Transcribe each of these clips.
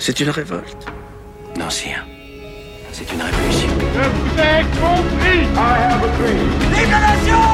C'est une révolte? Non, sire. C'est une révolution. Je vous ai compris. I have a dream. Vive la nation!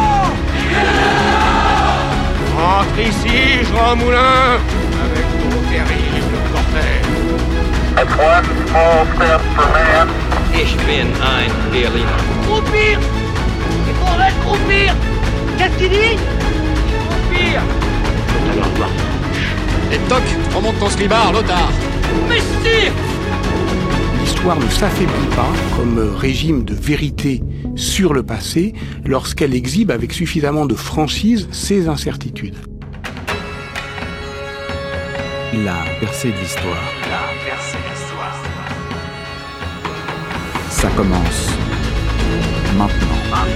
Entre ici, Jean Moulin, avec vos terribles cortèges. That's one small step for man. Ich bin ein Berliner. Croupir! Il faudrait croupir! Qu'est-ce qu'il dit? Croupir! Alors, voir. Et toc, remonte ton slibard, Lothar. Mais sire! L'histoire ne s'affaiblit pas comme régime de vérité sur le passé lorsqu'elle exhibe avec suffisamment de franchise ses incertitudes. La percée de l'histoire. Ça commence maintenant.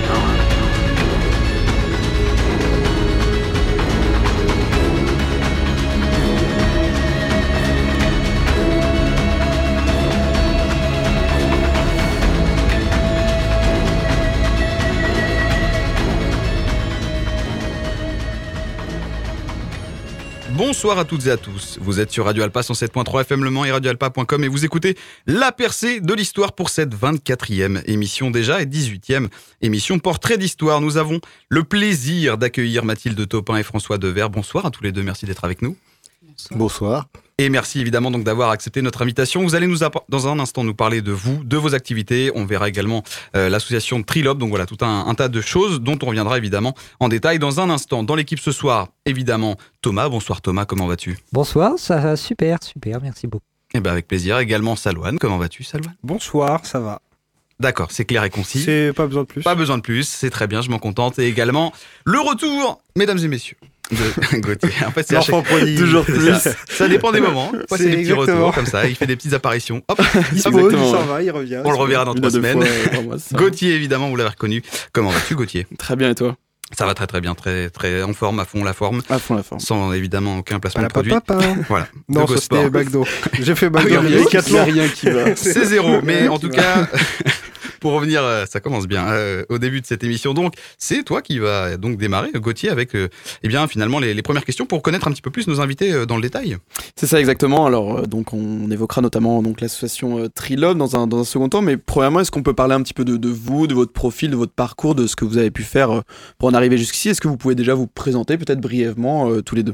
Bonsoir à toutes et à tous, vous êtes sur Radio Alpa 107.3 FM Le Mans et radioalpa.com et vous écoutez La percée de l'histoire pour cette 24e émission déjà et 18e émission Portrait d'histoire. Nous avons le plaisir d'accueillir Mathilde Taupin et François Devers. Bonsoir à tous les deux, merci d'être avec nous. Bonsoir. Et merci évidemment donc d'avoir accepté notre invitation. Vous allez dans un instant nous parler de vous, de vos activités. On verra également l'association Trilobe. Donc voilà, tout un tas de choses dont on reviendra évidemment en détail dans un instant. Dans l'équipe ce soir, évidemment, Thomas. Bonsoir Thomas, comment vas-tu ? Bonsoir, ça va super, merci beaucoup. Eh ben avec plaisir. Également Salouane, comment vas-tu Salouane ? Bonsoir, ça va. D'accord, c'est clair et concis. C'est pas besoin de plus. Pas besoin de plus, c'est très bien, je m'en contente. Et également le retour, mesdames et messieurs, de Gauthier. En fait, c'est l'enfant prodige. Toujours plus. Ça dépend des moments. Moi, c'est des petits exactement. retours comme ça. Il fait des petites apparitions. Hop, Il se pose, il s'en va, il revient. On le reverra dans 3 semaines. Moi, Gauthier, évidemment, vous l'avez reconnu. Comment vas-tu, Gauthier ? Très bien, et toi ? Ça va très très bien, très très en forme, à fond la forme. À fond la forme. Sans évidemment aucun placement de produit. Voilà. Non, ça c'était McDo. J'ai fait McDo, Ah oui, il y a rien qui va. C'est zéro, mais en tout cas, pour revenir, ça commence bien, au début de cette émission. Donc, c'est toi qui vas donc démarrer, Gauthier, avec eh bien, finalement les premières questions pour connaître un petit peu plus nos invités dans le détail. C'est ça exactement. Alors, donc, on évoquera notamment donc, l'association Trilobe dans un second temps. Mais premièrement, est-ce qu'on peut parler un petit peu de vous, de votre profil, de votre parcours, de ce que vous avez pu faire pour en arriver jusqu'ici ? Est-ce que vous pouvez déjà vous présenter peut-être brièvement tous les deux ?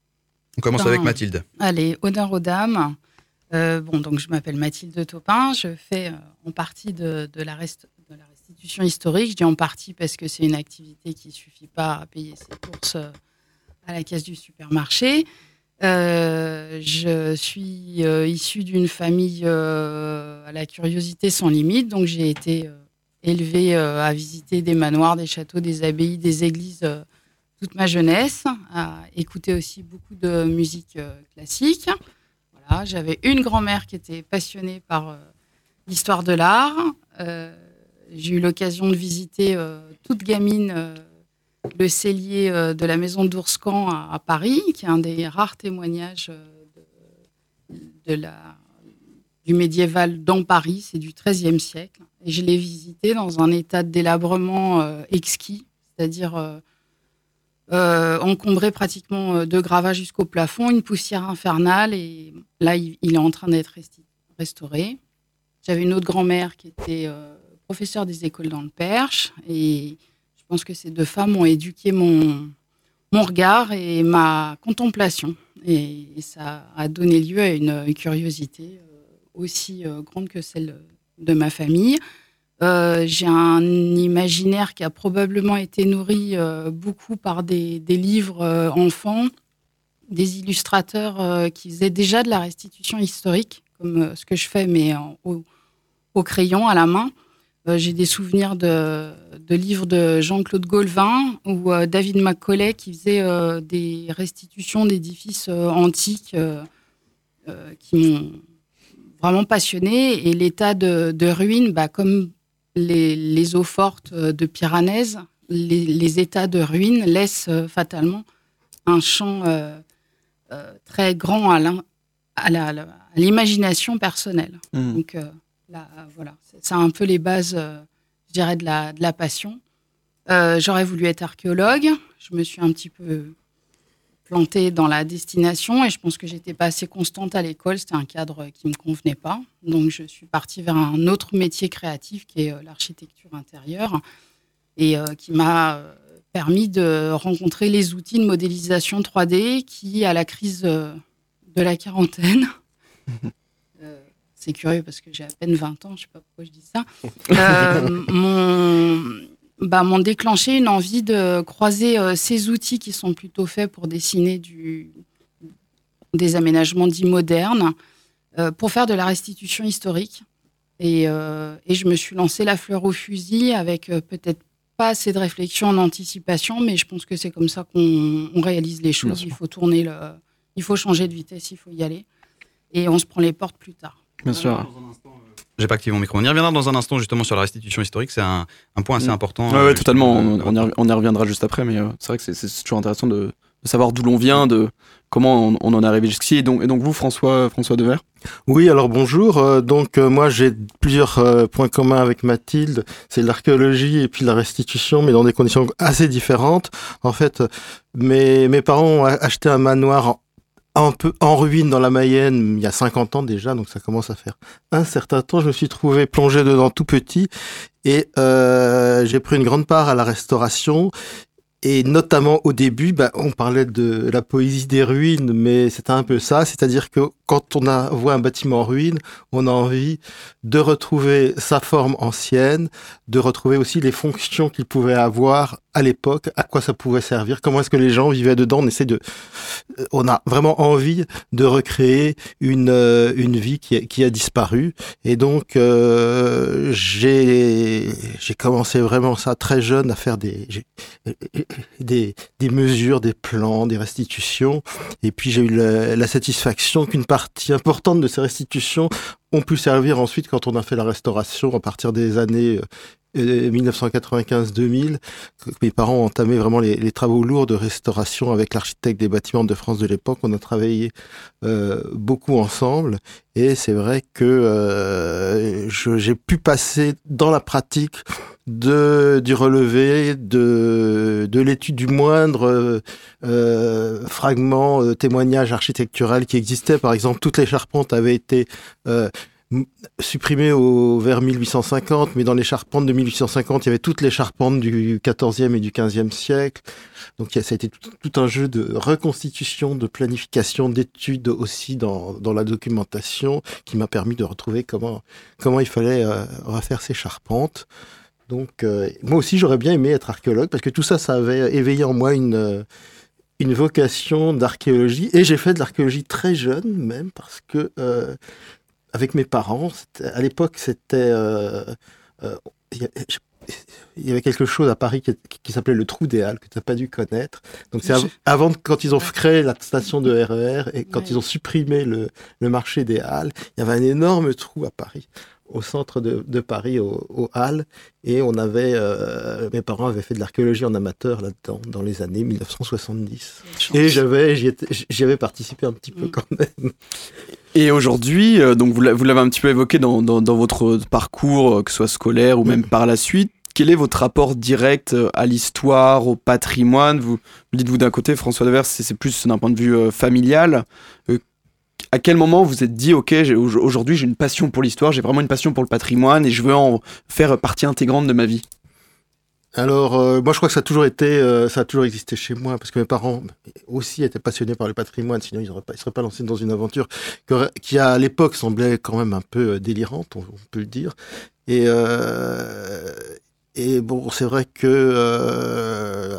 On commence avec Mathilde. Allez, honneur aux dames. Donc je m'appelle Mathilde Taupin, je fais en partie de la restitution historique. Je dis en partie parce que c'est une activité qui ne suffit pas à payer ses courses à la caisse du supermarché. Je suis issue d'une famille à la curiosité sans limite, donc j'ai été élevée à visiter des manoirs, des châteaux, des abbayes, des églises toute ma jeunesse, à écouter aussi beaucoup de musique classique. Voilà, j'avais une grand-mère qui était passionnée par l'histoire de l'art. J'ai eu l'occasion de visiter toute gamine le cellier de la maison d'Ourscan à Paris, qui est un des rares témoignages du médiéval dans Paris, c'est du XIIIe siècle. Et je l'ai visité dans un état de délabrement exquis, c'est-à-dire encombré pratiquement de gravats jusqu'au plafond, une poussière infernale, et là, il est en train d'être restauré. J'avais une autre grand-mère qui était professeure des écoles dans le Perche, et je pense que ces deux femmes ont éduqué mon regard et ma contemplation, et ça a donné lieu à une curiosité aussi grande que celle de ma famille. J'ai un imaginaire qui a probablement été nourri beaucoup par des livres enfants, des illustrateurs qui faisaient déjà de la restitution historique, comme ce que je fais, mais au crayon, à la main. J'ai des souvenirs de livres de Jean-Claude Gaulvin ou David Macaulay qui faisait des restitutions d'édifices antiques qui m'ont vraiment passionnée. Et l'état de ruine, comme les eaux fortes de Piranèse, les états de ruine laissent fatalement un champ très grand à l'imagination personnelle. Donc là, voilà, c'est un peu les bases, je dirais, de la passion. J'aurais voulu être archéologue. Je me suis un petit peu plantée dans la destination et je pense que j'étais pas assez constante à l'école. C'était un cadre qui me convenait pas. Donc, je suis partie vers un autre métier créatif qui est l'architecture intérieure et qui m'a permis de rencontrer les outils de modélisation 3D qui, à la crise de la quarantaine, c'est curieux parce que j'ai à peine 20 ans, je sais pas pourquoi je dis ça, m'ont déclenché une envie de croiser ces outils qui sont plutôt faits pour dessiner des aménagements dits modernes pour faire de la restitution historique. Et je me suis lancée la fleur au fusil avec peut-être pas assez de réflexion en anticipation, mais je pense que c'est comme ça qu'on réalise les choses. Il faut il faut changer de vitesse, il faut y aller. Et on se prend les portes plus tard. Bien sûr. J'ai pas activé mon micro. On y reviendra dans un instant justement sur la restitution historique. C'est un point assez important. Oui, totalement. On y reviendra juste après, mais c'est vrai que c'est toujours intéressant de savoir d'où l'on vient, de comment on en est arrivé jusqu'ici. Et donc vous, François Devers ? Oui, alors bonjour. Moi, j'ai plusieurs points communs avec Mathilde. C'est l'archéologie et puis la restitution, mais dans des conditions assez différentes. En fait, mes parents ont acheté un manoir un peu en ruine dans la Mayenne il y a 50 ans déjà, donc ça commence à faire un certain temps. Je me suis trouvé plongé dedans tout petit et j'ai pris une grande part à la restauration. Et notamment au début, on parlait de la poésie des ruines, mais c'était un peu ça, c'est-à-dire que quand on voit un bâtiment en ruine, on a envie de retrouver sa forme ancienne, de retrouver aussi les fonctions qu'il pouvait avoir à l'époque, à quoi ça pouvait servir, comment est-ce que les gens vivaient dedans. On a vraiment envie de recréer une vie qui a disparu. Et donc j'ai commencé vraiment ça très jeune à faire des mesures, des plans, des restitutions. Et puis j'ai eu la satisfaction qu'une partie importante de ces restitutions ont pu servir ensuite quand on a fait la restauration à partir des années 1995-2000. Mes parents ont entamé vraiment les travaux lourds de restauration avec l'architecte des bâtiments de France de l'époque. On a travaillé beaucoup ensemble et c'est vrai que j'ai pu passer dans la pratique du relevé, de l'étude du moindre fragment, témoignage architectural qui existait. Par exemple, toutes les charpentes avaient été supprimées vers 1850, mais dans les charpentes de 1850, il y avait toutes les charpentes du XIVe et du XVe siècle. Donc ça a été tout un jeu de reconstitution, de planification, d'études aussi dans la documentation qui m'a permis de retrouver comment il fallait refaire ces charpentes. Donc, moi aussi, j'aurais bien aimé être archéologue parce que tout ça avait éveillé en moi une vocation d'archéologie. Et j'ai fait de l'archéologie très jeune, même, parce que, avec mes parents, à l'époque, il y avait quelque chose à Paris qui s'appelait le Trou des Halles, que tu n'as pas dû connaître. Donc, c'est avant, quand ils ont créé la station de RER et quand ils ont supprimé le marché des Halles, il y avait un énorme trou à Paris, au centre de Paris, aux Halles, et mes parents avaient fait de l'archéologie en amateur là-dedans, dans les années 1970. Et j'y avais participé un petit peu quand même. Et aujourd'hui, donc vous l'avez un petit peu évoqué dans votre parcours, que ce soit scolaire ou même par la suite, quel est votre rapport direct à l'histoire, au patrimoine ? Vous dites, d'un côté, François Devers, c'est plus d'un point de vue familial. À quel moment vous vous êtes dit, ok, aujourd'hui j'ai une passion pour l'histoire, j'ai vraiment une passion pour le patrimoine et je veux en faire partie intégrante de ma vie ? Alors, moi je crois que ça a toujours existé chez moi, parce que mes parents aussi étaient passionnés par le patrimoine, sinon ils seraient pas lancés dans une aventure qui à l'époque semblait quand même un peu délirante, on peut le dire. Et bon, c'est vrai que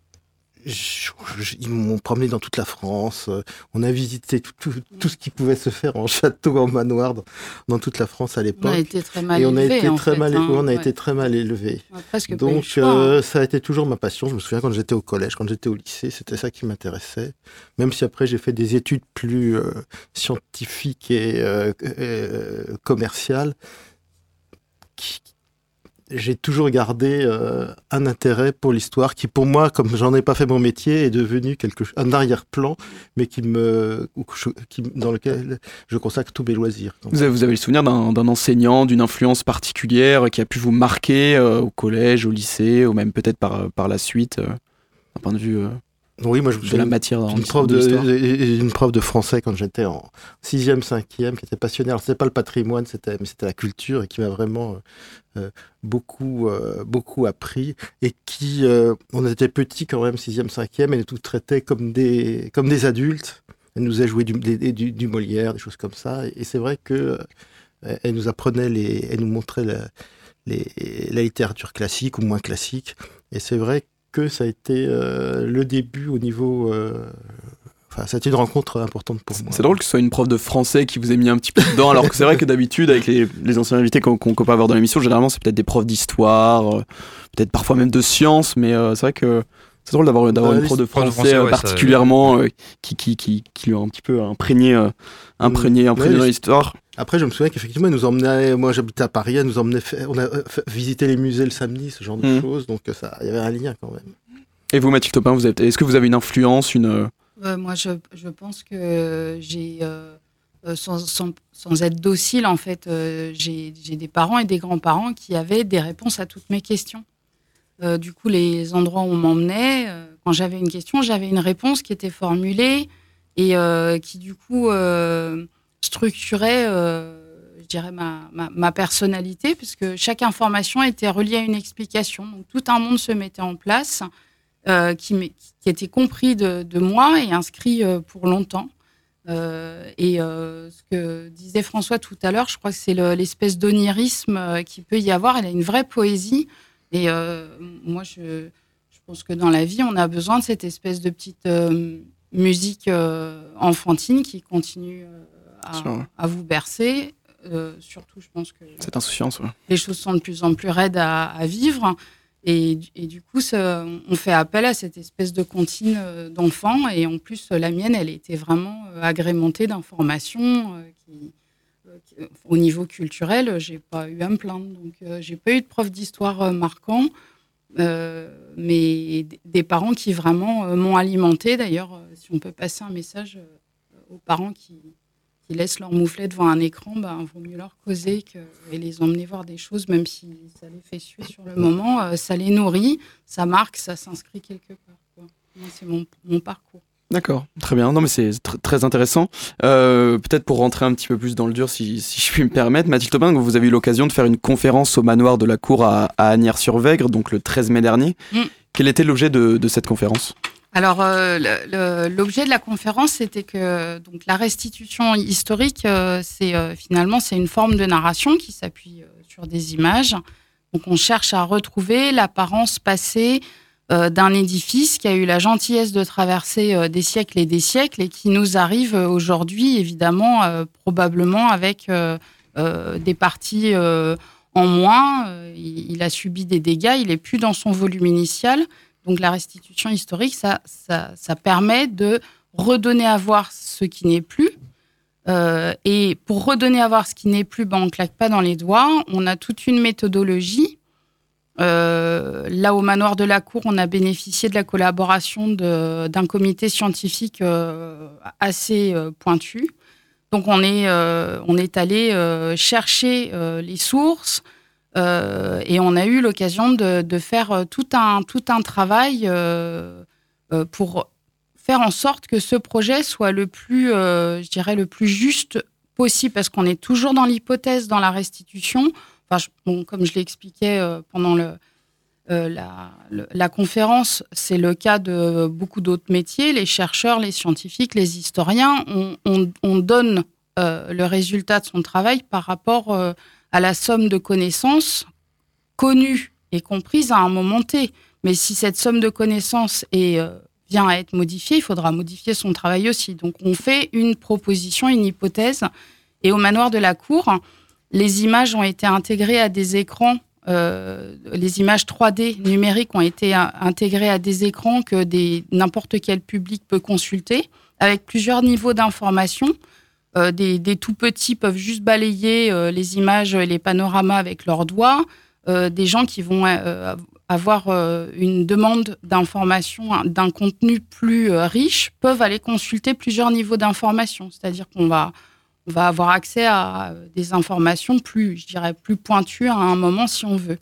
ils m'ont promené dans toute la France. On a visité tout ce qui pouvait se faire en château, en manoir dans toute la France à l'époque. On a été très mal élevés. On a été très mal élevés. Donc ça a été toujours ma passion. Je me souviens quand j'étais au collège, quand j'étais au lycée, c'était ça qui m'intéressait. Même si après j'ai fait des études plus scientifiques et commerciales, j'ai toujours gardé un intérêt pour l'histoire qui, pour moi, comme j'en ai pas fait mon métier, est devenu un arrière-plan, mais dans lequel je consacre tous mes loisirs. Vous avez le souvenir d'un enseignant, d'une influence particulière qui a pu vous marquer au collège, au lycée, ou même peut-être par la suite, d'un point de vue Oui, moi je me de la matière une prof de français quand j'étais en 6e, 5e, qui était passionnée. Alors c'était pas le patrimoine, mais c'était la culture, et qui m'a vraiment beaucoup appris, et qui, on était petits quand même, 6e, 5e, elle nous traitait comme des adultes. Elle nous a joué du Molière, des choses comme ça, et c'est vrai que elle nous apprenait elle nous montrait la littérature classique ou moins classique, et c'est vrai que ça a été le début au niveau... Enfin, ça a été une rencontre importante pour moi. C'est drôle que ce soit une prof de français qui vous ait mis un petit peu dedans, alors que c'est vrai que d'habitude, avec les anciens invités qu'on peut avoir dans l'émission, généralement, c'est peut-être des profs d'histoire, peut-être parfois même de sciences, mais c'est vrai que c'est drôle d'avoir une prof de français particulièrement qui lui a un petit peu imprégné dans l'histoire. Après, je me souviens qu'effectivement, elle nous emmenait, moi j'habitais à Paris, elle nous emmenait, on a visité les musées le samedi, ce genre de choses, donc il y avait un lien quand même. Et vous, Mathilde Taupin, est-ce que vous avez une influence, Moi, je pense que j'ai, sans être docile, en fait, j'ai des parents et des grands-parents qui avaient des réponses à toutes mes questions. Du coup, les endroits où on m'emmenait, quand j'avais une question, j'avais une réponse qui était formulée et qui, du coup... structurait, je dirais, ma personnalité, puisque chaque information était reliée à une explication. Donc, tout un monde se mettait en place qui était compris de moi et inscrit pour longtemps. Ce que disait François tout à l'heure, je crois que c'est l'espèce d'onirisme qu'il peut y avoir. Elle a une vraie poésie. Et moi, je pense que dans la vie, on a besoin de cette espèce de petite musique enfantine qui continue... à vous bercer. Surtout, je pense que cette insouciance, les choses sont de plus en plus raides à vivre. Et du coup, on fait appel à cette espèce de comptine d'enfants. Et en plus, la mienne, elle était vraiment agrémentée d'informations au niveau culturel, j'ai pas eu à me plaindre. Donc, j'ai pas eu de prof d'histoire marquant, mais des parents qui vraiment m'ont alimenté. D'ailleurs, si on peut passer un message aux parents qui laissent leur mouflet devant un écran, vaut mieux leur causer et les emmener voir des choses, même si ça les fait suer sur le moment. Ça les nourrit, ça marque, ça s'inscrit quelque part. Moi, c'est mon parcours. D'accord, très bien. Non, mais c'est très intéressant. Peut-être pour rentrer un petit peu plus dans le dur, si je puis me permettre, Mathilde Taupin, vous avez eu l'occasion de faire une conférence au manoir de la Cour à Asnières-sur-Vègre, donc le 13 mai dernier. Quel était l'objet de cette conférence ? Alors, l'objet de la conférence, c'était que donc, la restitution historique, c'est une forme de narration qui s'appuie sur des images. Donc, on cherche à retrouver l'apparence passée d'un édifice qui a eu la gentillesse de traverser des siècles et qui nous arrive aujourd'hui, évidemment, probablement avec des parties en moins. Il a subi des dégâts, il n'est plus dans son volume initial. Donc la restitution historique, ça permet de redonner à voir ce qui n'est plus. Et pour redonner à voir ce qui n'est plus, on ne claque pas dans les doigts. On a toute une méthodologie. Là, au manoir de la Cour, on a bénéficié de la collaboration d'un comité scientifique assez pointu. Donc on est allé chercher les sources. Et on a eu l'occasion de faire tout un travail pour faire en sorte que ce projet soit le plus juste possible, parce qu'on est toujours dans l'hypothèse, dans la restitution. Comme je l'expliquais pendant la conférence, c'est le cas de beaucoup d'autres métiers. Les chercheurs, les scientifiques, les historiens, on donne le résultat de son travail par rapport à la somme de connaissances connues et comprises à un moment T. Mais si cette somme de connaissances vient à être modifiée, il faudra modifier son travail aussi. Donc, on fait une proposition, une hypothèse. Et au manoir de la Cour, les images ont été intégrées à des écrans. Les images 3D numériques ont été intégrées à des écrans que n'importe quel public peut consulter, avec plusieurs niveaux d'information. Des tout petits peuvent juste balayer les images et les panoramas avec leurs doigts. Des gens qui vont avoir une demande d'information, d'un contenu plus riche, peuvent aller consulter plusieurs niveaux d'information. C'est-à-dire qu'on va avoir accès à des informations plus pointues à un moment si on veut.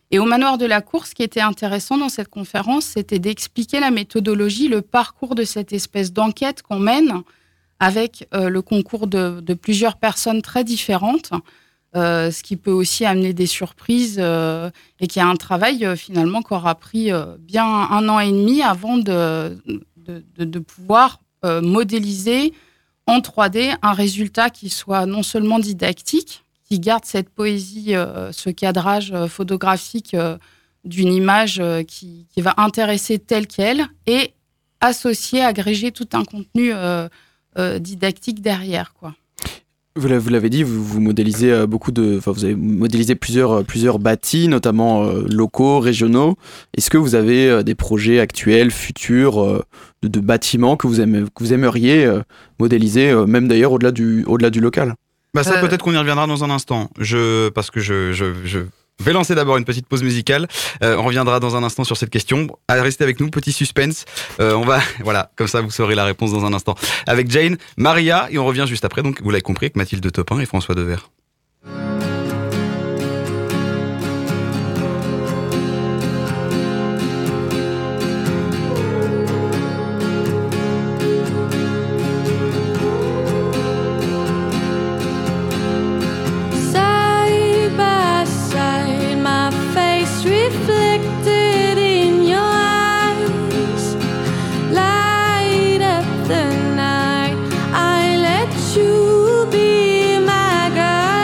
Et au Manoir de la Cour, ce qui était intéressant dans cette conférence, c'était d'expliquer la méthodologie, le parcours de cette espèce d'enquête qu'on mène avec le concours de plusieurs personnes très différentes, ce qui peut aussi amener des surprises et qui est un travail finalement qui aura pris bien 1 an et demi avant de pouvoir modéliser en 3D un résultat qui soit non seulement didactique, qui garde cette poésie, ce cadrage photographique d'une image qui va intéresser telle qu'elle, et associer, agréger tout un contenu didactique derrière, quoi. Vous l'avez dit, vous modélisez vous avez modélisé plusieurs bâtis, notamment locaux, régionaux. Est-ce que vous avez des projets actuels, futurs, de bâtiments que vous aimeriez modéliser, même d'ailleurs au-delà du local? Ça, peut-être qu'on y reviendra dans un instant. Parce que je vais lancer d'abord une petite pause musicale. On reviendra dans un instant sur cette question. Restez avec nous, petit suspense. Voilà, comme ça vous saurez la réponse dans un instant. Avec Jane, Maria, et on revient juste après. Donc, vous l'avez compris, avec Mathilde Topin et François Devers. Reflected in your eyes, light up the night. I let you be my guide.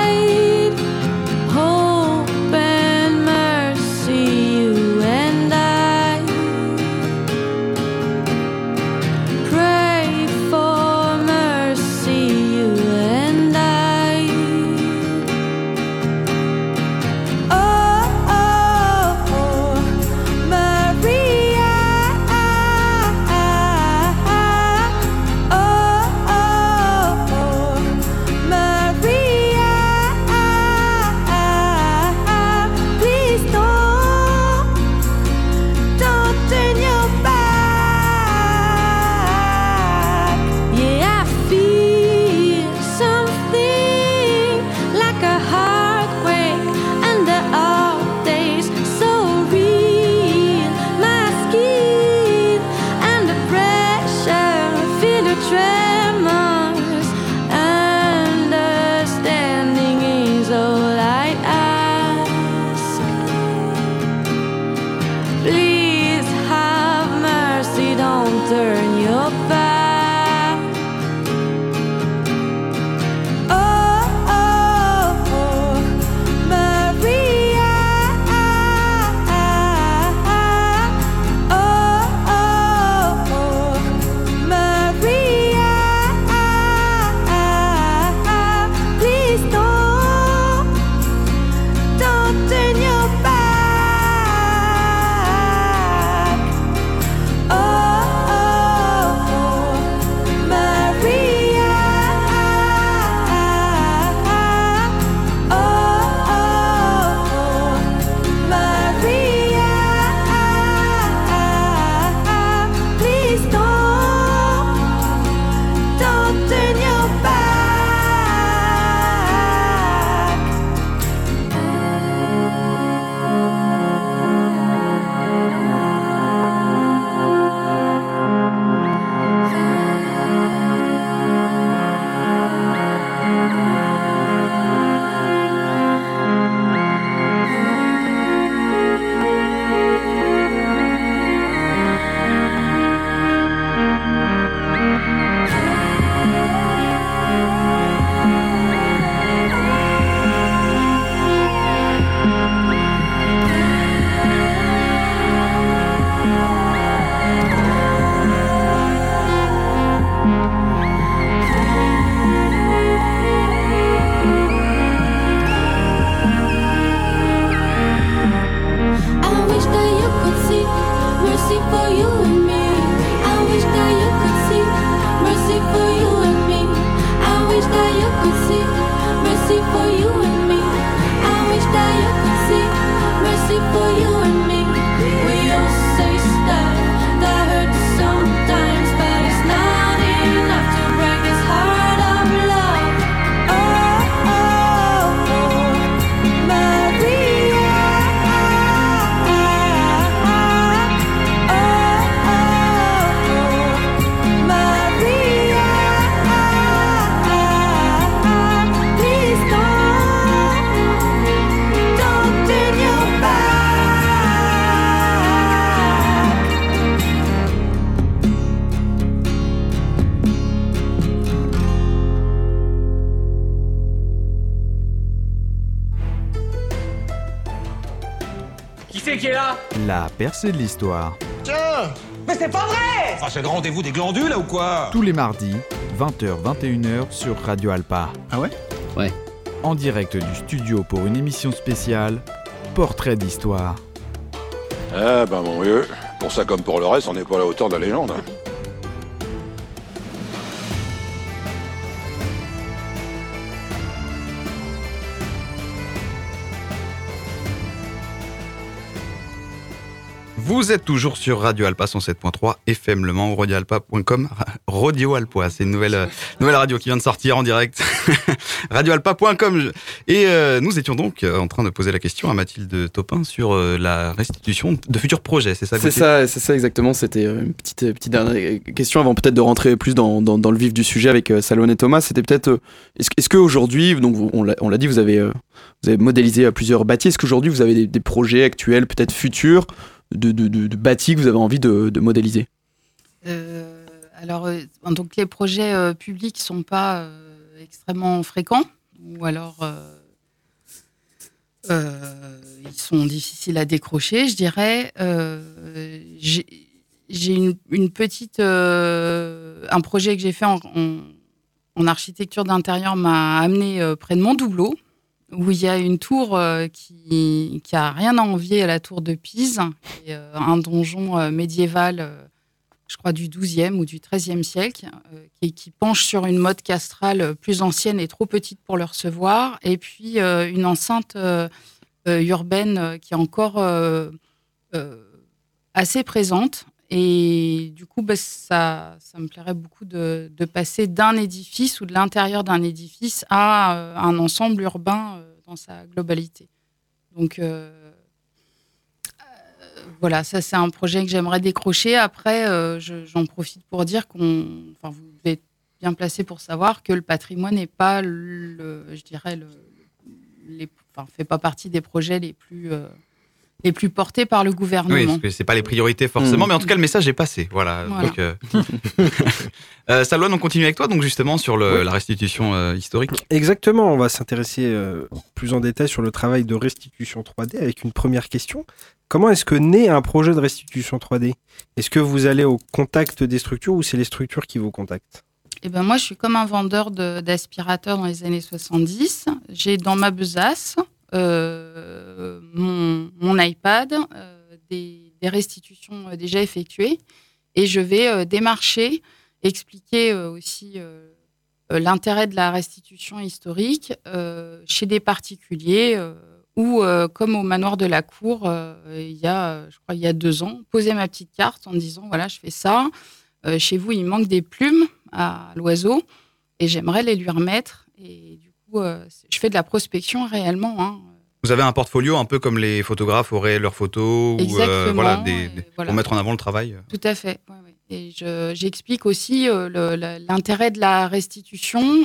c'est qui est là? La percée de l'histoire. Tiens! Mais c'est pas vrai! Ah, c'est le rendez-vous des glandules, là, ou quoi? Tous les mardis, 20h-21h sur Radio Alpa. Ah ouais? Ouais. En direct du studio pour une émission spéciale, Portrait d'histoire. Ah ben mon vieux, pour ça comme pour le reste, on n'est pas à la hauteur de la légende. Vous êtes toujours sur Radio Alpa 107.3 FM Le Mans, radioalpa.com. Radio Alpa, c'est une nouvelle radio qui vient de sortir en direct. radioalpa.com. Et nous étions donc en train de poser la question à Mathilde Topin sur la restitution de futurs projets, c'est ça? C'est ça exactement. C'était une petite dernière question avant peut-être de rentrer plus dans le vif du sujet avec Salomon et Thomas. C'était peut-être est-ce qu'aujourd'hui, donc on l'a dit, vous avez modélisé plusieurs bâtis. Est-ce qu'aujourd'hui vous avez des projets actuels, peut-être futurs, de bâtis que vous avez envie de modéliser? Alors, donc les projets publics ne sont pas extrêmement fréquents, ou alors ils sont difficiles à décrocher, je dirais. J'ai une petite... un projet que j'ai fait en architecture d'intérieur m'a amené près de Montdoubleau, où il y a une tour qui a rien à envier à la tour de Pise, qui est un donjon médiéval, je crois du XIIe ou du XIIIe siècle, qui penche sur une motte castrale plus ancienne et trop petite pour le recevoir, et puis une enceinte urbaine qui est encore assez présente. Et du coup, ça me plairait beaucoup de passer d'un édifice ou de l'intérieur d'un édifice à un ensemble urbain dans sa globalité. Donc, voilà, ça c'est un projet que j'aimerais décrocher. Après, j'en profite pour dire vous êtes bien placé pour savoir que le patrimoine n'est pas, fait pas partie des projets les plus portés par le gouvernement. Oui, parce que c'est pas les priorités forcément, mais en tout cas le message est passé. Voilà. Donc, Salwan, on continue avec toi donc justement sur la restitution historique. Exactement, on va s'intéresser plus en détail sur le travail de restitution 3D avec une première question. Comment est-ce que naît un projet de restitution 3D? Est-ce que vous allez au contact des structures ou c'est les structures qui vous contactent? Moi, je suis comme un vendeur d'aspirateurs dans les années 70. J'ai dans ma besace mon iPad, des restitutions déjà effectuées, et je vais démarcher, expliquer aussi l'intérêt de la restitution historique chez des particuliers ou comme au manoir de la Cour il y a 2 ans, poser ma petite carte en disant voilà, je fais ça, chez vous il manque des plumes à l'oiseau et j'aimerais les lui remettre, et du coup je fais de la prospection réellement, hein. Vous avez un portfolio un peu comme les photographes auraient leurs photos, ou pour mettre en avant le travail. Tout à fait. Ouais. Et j'explique aussi l'intérêt de la restitution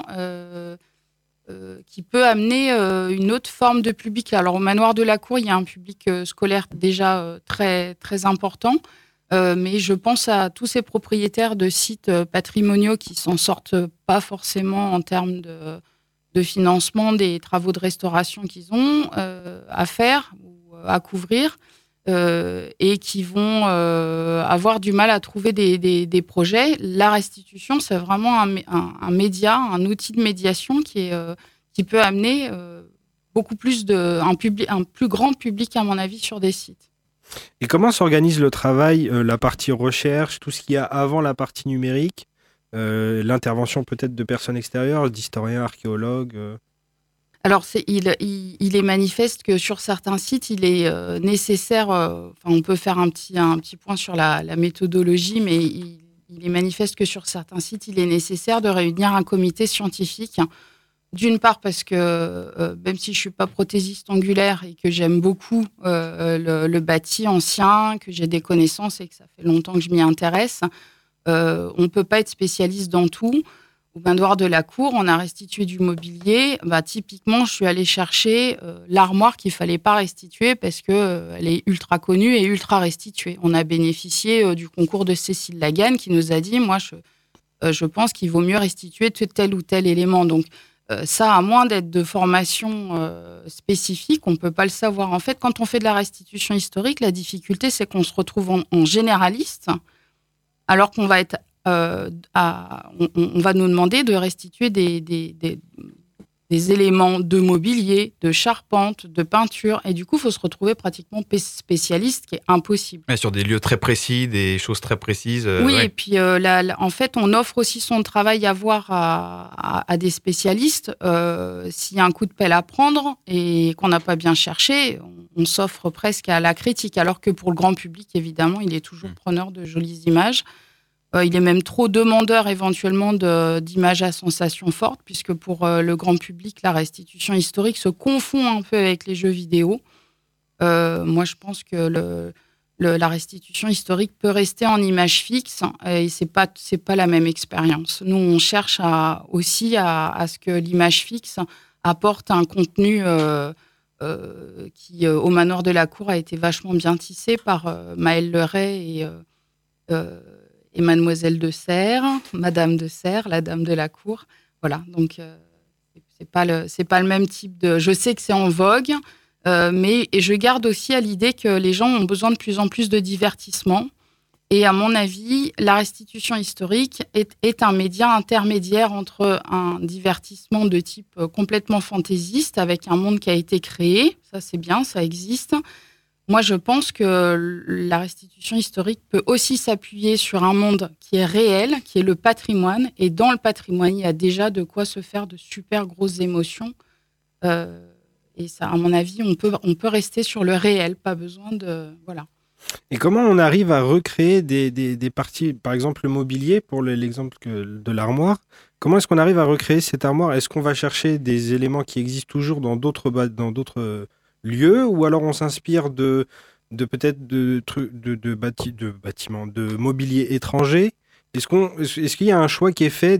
qui peut amener une autre forme de public. Alors au manoir de la Cour, il y a un public scolaire déjà très très important, mais je pense à tous ces propriétaires de sites patrimoniaux qui s'en sortent pas forcément en termes de financement des travaux de restauration qu'ils ont à faire ou à couvrir, et qui vont avoir du mal à trouver des projets. La restitution, c'est vraiment un média, un outil de médiation qui peut amener beaucoup plus un plus grand public, à mon avis, sur des sites. Et comment s'organise le travail, la partie recherche, tout ce qu'il y a avant la partie numérique? L'intervention peut-être de personnes extérieures, d'historiens, archéologues? Alors, il est manifeste que sur certains sites, il est nécessaire, on peut faire un petit point sur la méthodologie, mais il est manifeste que sur certains sites, il est nécessaire de réunir un comité scientifique. D'une part parce que, même si je ne suis pas prothésiste angulaire et que j'aime beaucoup le bâti ancien, que j'ai des connaissances et que ça fait longtemps que je m'y intéresse, on ne peut pas être spécialiste dans tout. Au manoir de la Cour, on a restitué du mobilier. Typiquement, je suis allée chercher l'armoire qu'il ne fallait pas restituer parce qu'elle est ultra connue et ultra restituée. On a bénéficié du concours de Cécile Lagan qui nous a dit « Moi, je pense qu'il vaut mieux restituer tel ou tel élément. » Donc, Ça, à moins d'être de formation spécifique, on ne peut pas le savoir. En fait, quand on fait de la restitution historique, la difficulté, c'est qu'on se retrouve en généraliste, alors qu'on va être on va nous demander de restituer des éléments de mobilier, de charpente, de peinture. Et du coup, il faut se retrouver pratiquement spécialiste, ce qui est impossible. Ouais, sur des lieux très précis, des choses très précises. Oui, ouais. et puis en fait, on offre aussi son travail à voir à des spécialistes. S'il y a un coup de pelle à prendre et qu'on n'a pas bien cherché, on s'offre presque à la critique. Alors que pour le grand public, évidemment, il est toujours preneur de jolies images. Il est même trop demandeur éventuellement d'images à sensations fortes, puisque pour le grand public, la restitution historique se confond un peu avec les jeux vidéo. Moi, je pense que la restitution historique peut rester en image fixe et c'est pas la même expérience. Nous, on cherche aussi à ce que l'image fixe apporte un contenu qui, au Manoir de la Cour, a été vachement bien tissé par Maëlle Leray et Mademoiselle de Serres, Madame de Serres, la Dame de la Cour. Voilà, donc c'est pas le même type de... Je sais que c'est en vogue, mais je garde aussi à l'idée que les gens ont besoin de plus en plus de divertissement. Et à mon avis, la restitution historique est un média intermédiaire entre un divertissement de type complètement fantaisiste, avec un monde qui a été créé, ça c'est bien, ça existe. Moi, je pense que la restitution historique peut aussi s'appuyer sur un monde qui est réel, qui est le patrimoine. Et dans le patrimoine, il y a déjà de quoi se faire de super grosses émotions. Et ça, à mon avis, on peut rester sur le réel, pas besoin de... Voilà. Et comment on arrive à recréer des parties, par exemple le mobilier, pour l'exemple de l'armoire, comment est-ce qu'on arrive à recréer cette armoire? Est-ce qu'on va chercher des éléments qui existent toujours dans d'autres lieux, ou alors on s'inspire peut-être de bâtiments, de mobilier étranger? Est-ce qu'il y a un choix qui est fait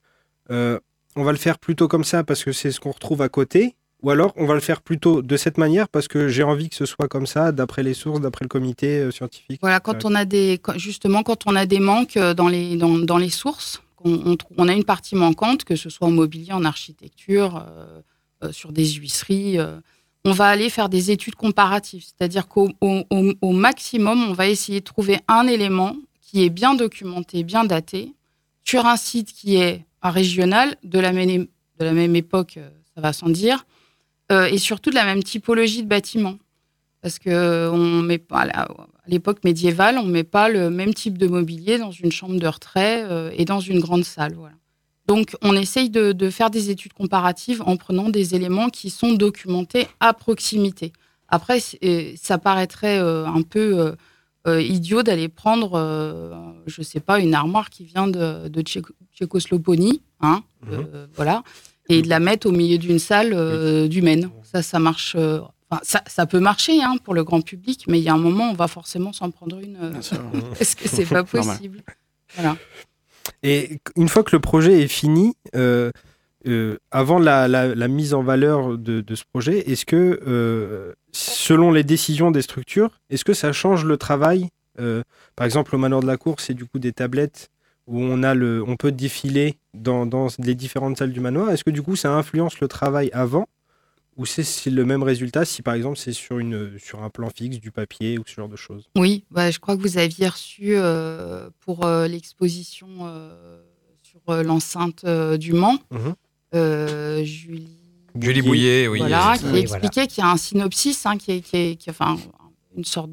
on va le faire plutôt comme ça parce que c'est ce qu'on retrouve à côté, ou alors on va le faire plutôt de cette manière parce que j'ai envie que ce soit comme ça, d'après les sources, d'après le comité scientifique? Voilà, quand on a des manques dans les sources, on a une partie manquante, que ce soit en mobilier, en architecture, sur des huisseries, on va aller faire des études comparatives. C'est-à-dire qu'au maximum, on va essayer de trouver un élément qui est bien documenté, bien daté, sur un site qui est régional, de la même époque, ça va sans dire, et surtout de la même typologie de bâtiment. Parce qu'à l'époque médiévale, on ne met pas le même type de mobilier dans une chambre de retrait et dans une grande salle. Voilà. Donc, on essaye de faire des études comparatives en prenant des éléments qui sont documentés à proximité. Après, ça paraîtrait un peu idiot d'aller prendre, je ne sais pas, une armoire qui vient de Tchécoslovaquie, voilà, et de la mettre au milieu d'une salle du Maine. Ça marche... ça peut marcher pour le grand public, mais il y a un moment, on va forcément s'en prendre une. Parce que c'est pas possible. Voilà. Et une fois que le projet est fini, avant la mise en valeur de ce projet, est-ce que, selon les décisions des structures, est-ce que ça change le travail? Par exemple, au Manoir de la Cour, c'est du coup des tablettes où on peut défiler dans les différentes salles du manoir. Est-ce que du coup, ça influence le travail avant? Ou c'est le même résultat si, par exemple, c'est sur un plan fixe, du papier ou ce genre de choses? Oui, je crois que vous aviez reçu pour l'exposition sur l'enceinte du Mans, Julie Bouillet, oui. Voilà, qui expliquait qu'il y a un synopsis, qui est une sorte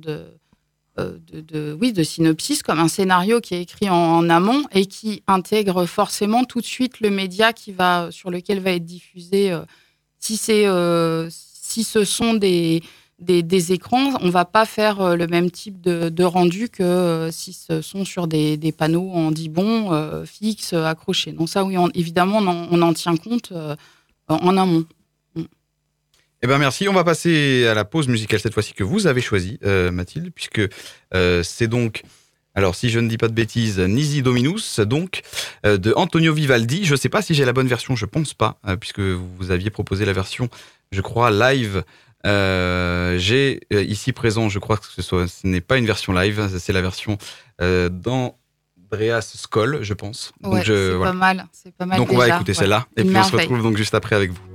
de synopsis, comme un scénario qui est écrit en amont et qui intègre forcément tout de suite le média sur lequel va être diffusé. Si ce sont des écrans, on ne va pas faire le même type de rendu que si ce sont sur des panneaux en dibond fixes, accrochés. Donc ça, oui, évidemment, on en tient compte en amont. Eh bien, merci. On va passer à la pause musicale cette fois-ci que vous avez choisie, Mathilde, puisque c'est donc... Alors, si je ne dis pas de bêtises, Nisi Dominus, donc, de Antonio Vivaldi. Je ne sais pas si j'ai la bonne version, je ne pense pas, puisque vous aviez proposé la version, je crois, live. J'ai ici présent, je crois que ce n'est pas une version live, c'est la version dans Andreas Skoll, je pense. Ouais, c'est pas mal. C'est pas mal. Donc on va écouter celle-là. Et Une puis on se merveille. retrouve donc juste après avec vous.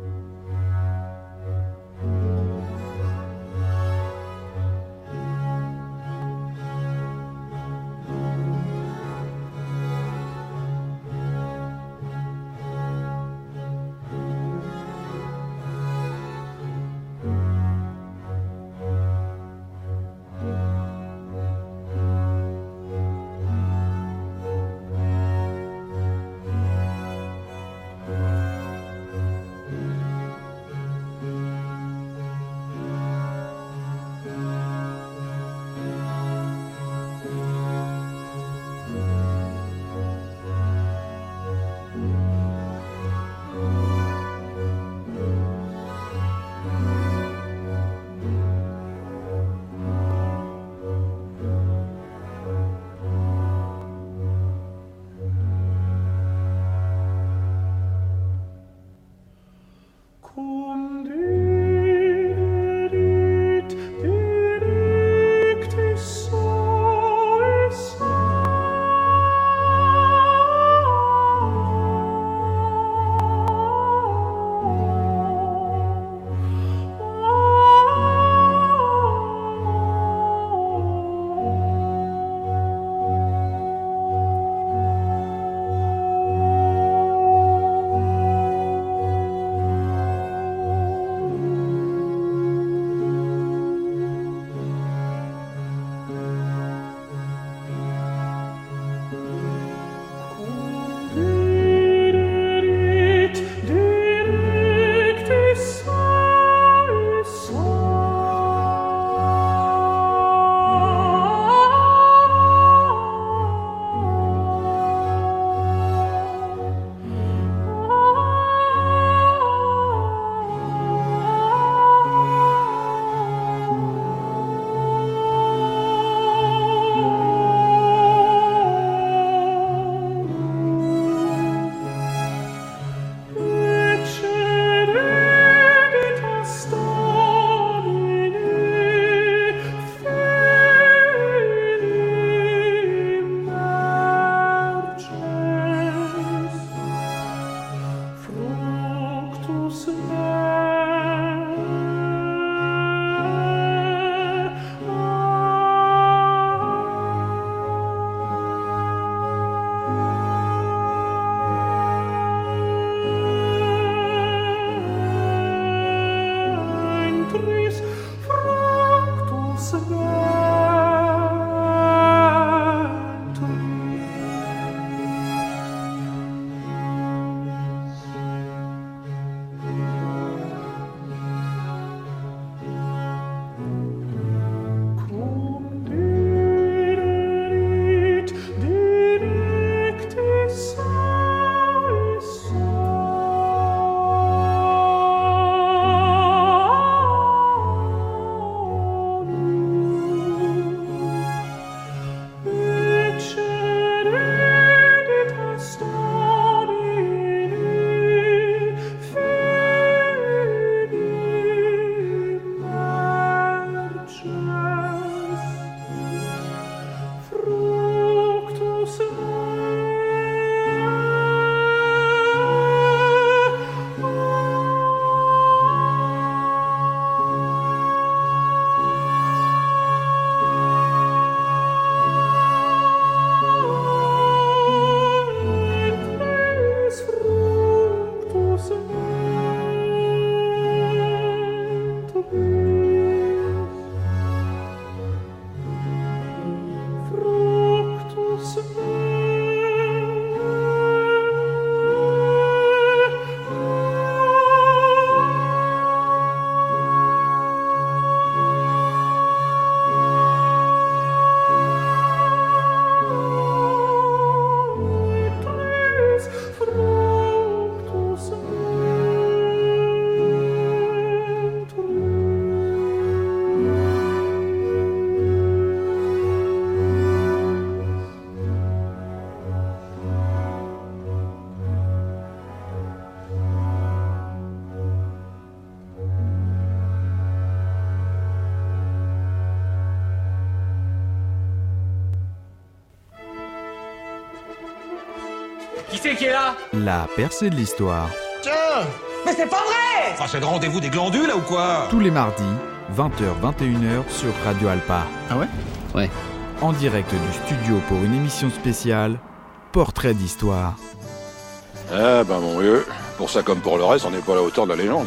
c'est qui est là? La percée de l'histoire. Tiens, mais c'est pas vrai! Enfin, c'est le rendez-vous des glandules, là, ou quoi? Tous les mardis, 20h-21h sur Radio Alpa. Ah ouais? Ouais. En direct du studio pour une émission spéciale, Portrait d'histoire. Eh ben mon vieux, pour ça comme pour le reste, on n'est pas à la hauteur de la légende.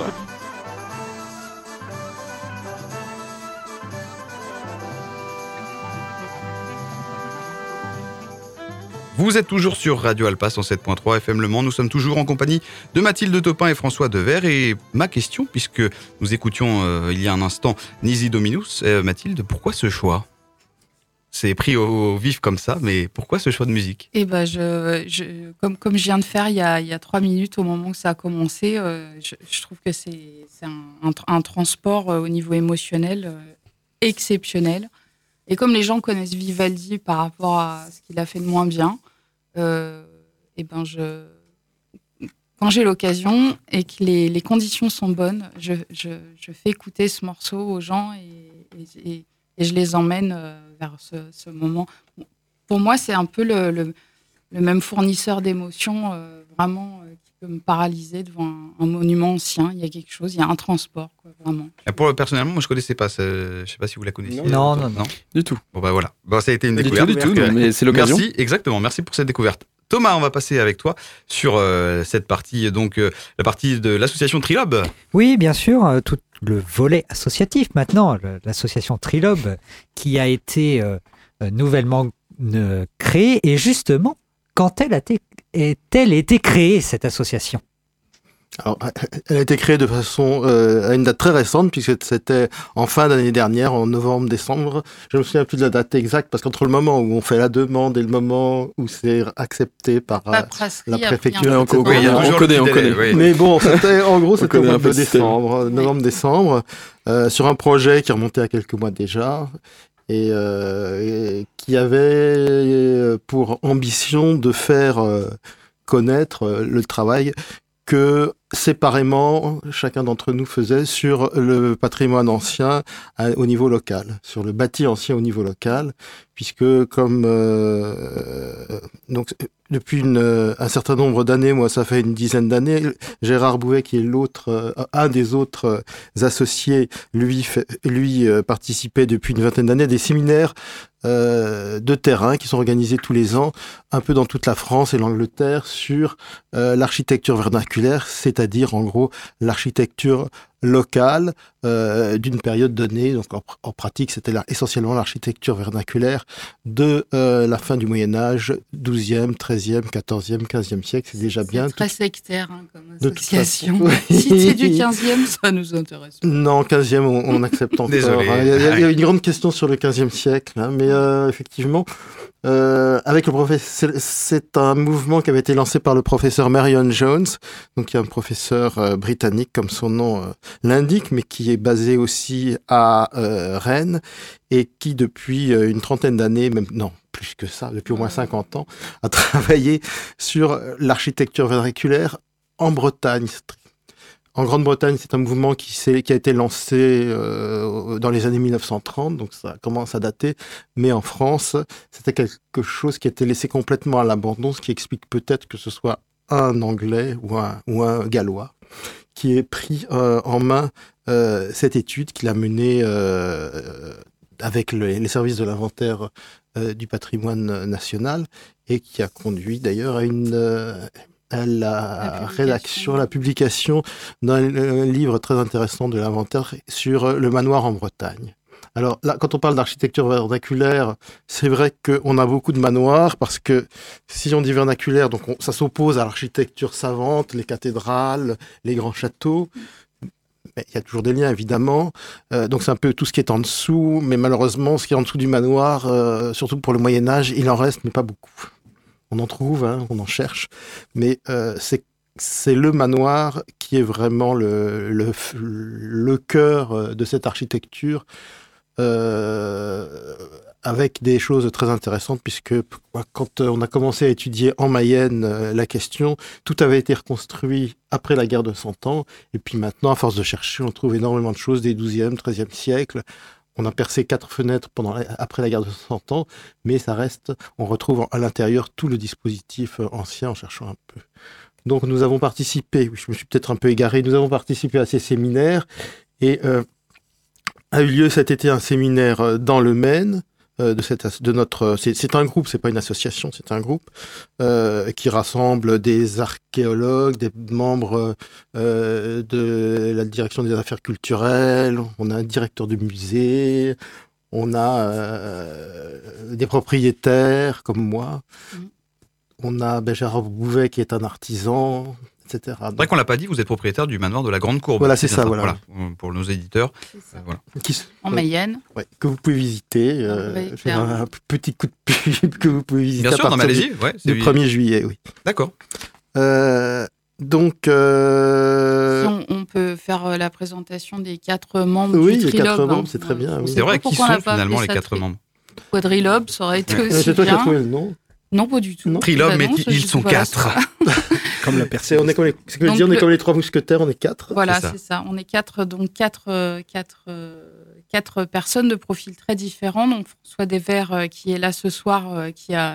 Vous êtes toujours sur Radio Alpa 107.3 FM Le Mans. Nous sommes toujours en compagnie de Mathilde Topin et François Devers. Et ma question, puisque nous écoutions il y a un instant Nisi Dominus, Mathilde, pourquoi ce choix ? C'est pris au vif comme ça, mais pourquoi ce choix de musique ? Eh ben, comme je viens de faire il y a 3 minutes au moment où ça a commencé, je trouve que c'est un transport au niveau émotionnel exceptionnel. Et comme les gens connaissent Vivaldi par rapport à ce qu'il a fait de moins bien, et ben quand j'ai l'occasion et que les conditions sont bonnes, je fais écouter ce morceau aux gens et je les emmène vers ce moment. Pour moi, c'est un peu le même fournisseur d'émotions, vraiment, qui peut me paralyser devant un monument ancien. Il y a quelque chose, il y a un transport, quoi, vraiment. Personnellement, moi, je ne connaissais pas. Je ne sais pas si vous la connaissiez. Non. Du tout. Bon, bah voilà. Bon, ça a été une découverte. Du tout, mais c'est l'occasion. Merci, exactement. Merci pour cette découverte. Thomas, on va passer avec toi sur cette partie, donc la partie de l'association Trilobe. Oui, bien sûr, tout le volet associatif maintenant, l'association Trilobe qui a été nouvellement créée. Et justement, quand est-elle été créée, cette association ? Alors, elle a été créée de façon à une date très récente, puisque c'était en fin d'année dernière, en novembre-décembre. Je me souviens plus de la date exacte, parce qu'entre le moment où on fait la demande et le moment où c'est accepté par la préfecture, on connaît. Oui. Mais bon, c'était au mois de décembre, novembre-décembre, sur un projet qui remontait à quelques mois déjà, et qui avait pour ambition de faire connaître le travail que séparément, chacun d'entre nous faisait sur le patrimoine ancien au niveau local, sur le bâti ancien au niveau local, puisque comme donc depuis un certain nombre d'années, moi ça fait une dizaine d'années, Gérard Bouvet qui est un des autres associés, lui participait depuis une vingtaine d'années à des séminaires de terrain qui sont organisés tous les ans, un peu dans toute la France et l'Angleterre, sur l'architecture vernaculaire, c'est-à-dire en gros l'architecture locale d'une période donnée. Donc en pratique, c'était essentiellement l'architecture vernaculaire de la fin du Moyen-Âge, 12e, 13e, 14e, 15e siècle. C'est déjà bien. C'est très sectaire comme association. Si c'est du 15e, ça nous intéresse. Non, 15e, on accepte encore. Désolé. Il y a une grande question sur le 15e siècle, mais effectivement, avec le professeur, c'est un mouvement qui avait été lancé par le professeur Marion Jones, donc qui est un professeur britannique comme son nom l'indique, mais qui est basé aussi à Rennes et qui depuis une trentaine d'années, même non, plus que ça, depuis au moins 50 ans, a travaillé sur l'architecture vernaculaire en Bretagne. En Grande-Bretagne, c'est un mouvement qui a été lancé dans les années 1930, donc ça commence à dater. Mais en France, c'était quelque chose qui a été laissé complètement à l'abandon, ce qui explique peut-être que ce soit un Anglais ou un Gallois qui ait pris en main cette étude, qu'il a menée avec les services de l'inventaire du patrimoine national et qui a conduit d'ailleurs à la publication d'un livre très intéressant de l'inventaire sur le manoir en Bretagne. Alors là, quand on parle d'architecture vernaculaire, c'est vrai qu'on a beaucoup de manoirs, parce que si on dit vernaculaire, donc ça s'oppose à l'architecture savante, les cathédrales, les grands châteaux. Mais il y a toujours des liens, évidemment. Donc c'est un peu tout ce qui est en dessous, mais malheureusement, ce qui est en dessous du manoir, surtout pour le Moyen-Âge, il en reste, mais pas beaucoup. On en trouve, on en cherche, mais c'est le manoir qui est vraiment le cœur de cette architecture, avec des choses très intéressantes, puisque quand on a commencé à étudier en Mayenne la question, tout avait été reconstruit après la guerre de 100 ans, et puis maintenant, à force de chercher, on trouve énormément de choses des 12e, 13e siècles, on a percé 4 fenêtres après la guerre de 100 ans, mais ça reste, on retrouve à l'intérieur tout le dispositif ancien en cherchant un peu. Donc nous avons participé, je me suis peut-être un peu égaré, nous avons participé à ces séminaires et a eu lieu cet été un séminaire dans le Maine. C'est un groupe, c'est pas une association, c'est un groupe qui rassemble des archéologues, des membres de la direction des affaires culturelles, on a un directeur de musée, on a des propriétaires comme moi, on a Gérard Bouvet qui est un artisan, etc. C'est vrai qu'on l'a pas dit, vous êtes propriétaire du manoir de la Grande Courbe. Voilà, c'est ça, voilà. Pour nos éditeurs. Voilà. En Mayenne. Ouais, que vous pouvez visiter. Faire un petit coup de pub que vous pouvez visiter. Bien sûr, non, mais allez-y. Du 1er juillet, oui. D'accord. Donc. Si on peut faire la présentation des 4 membres du Trilobe. Oui, les 4 membres, c'est très bien. C'est vrai, qui sont finalement les 4 membres? Quadrilobe, ça aurait été aussi c'est toi qui as bien. trouvé le nom? Non, pas du tout. Trilobe, mais ils sont 4. Comme la personne. On est comme les 3 mousquetaires, on est 4. Voilà, c'est ça. On est 4, donc 4 personnes de profils très différents. Donc François Desvers, qui est là ce soir,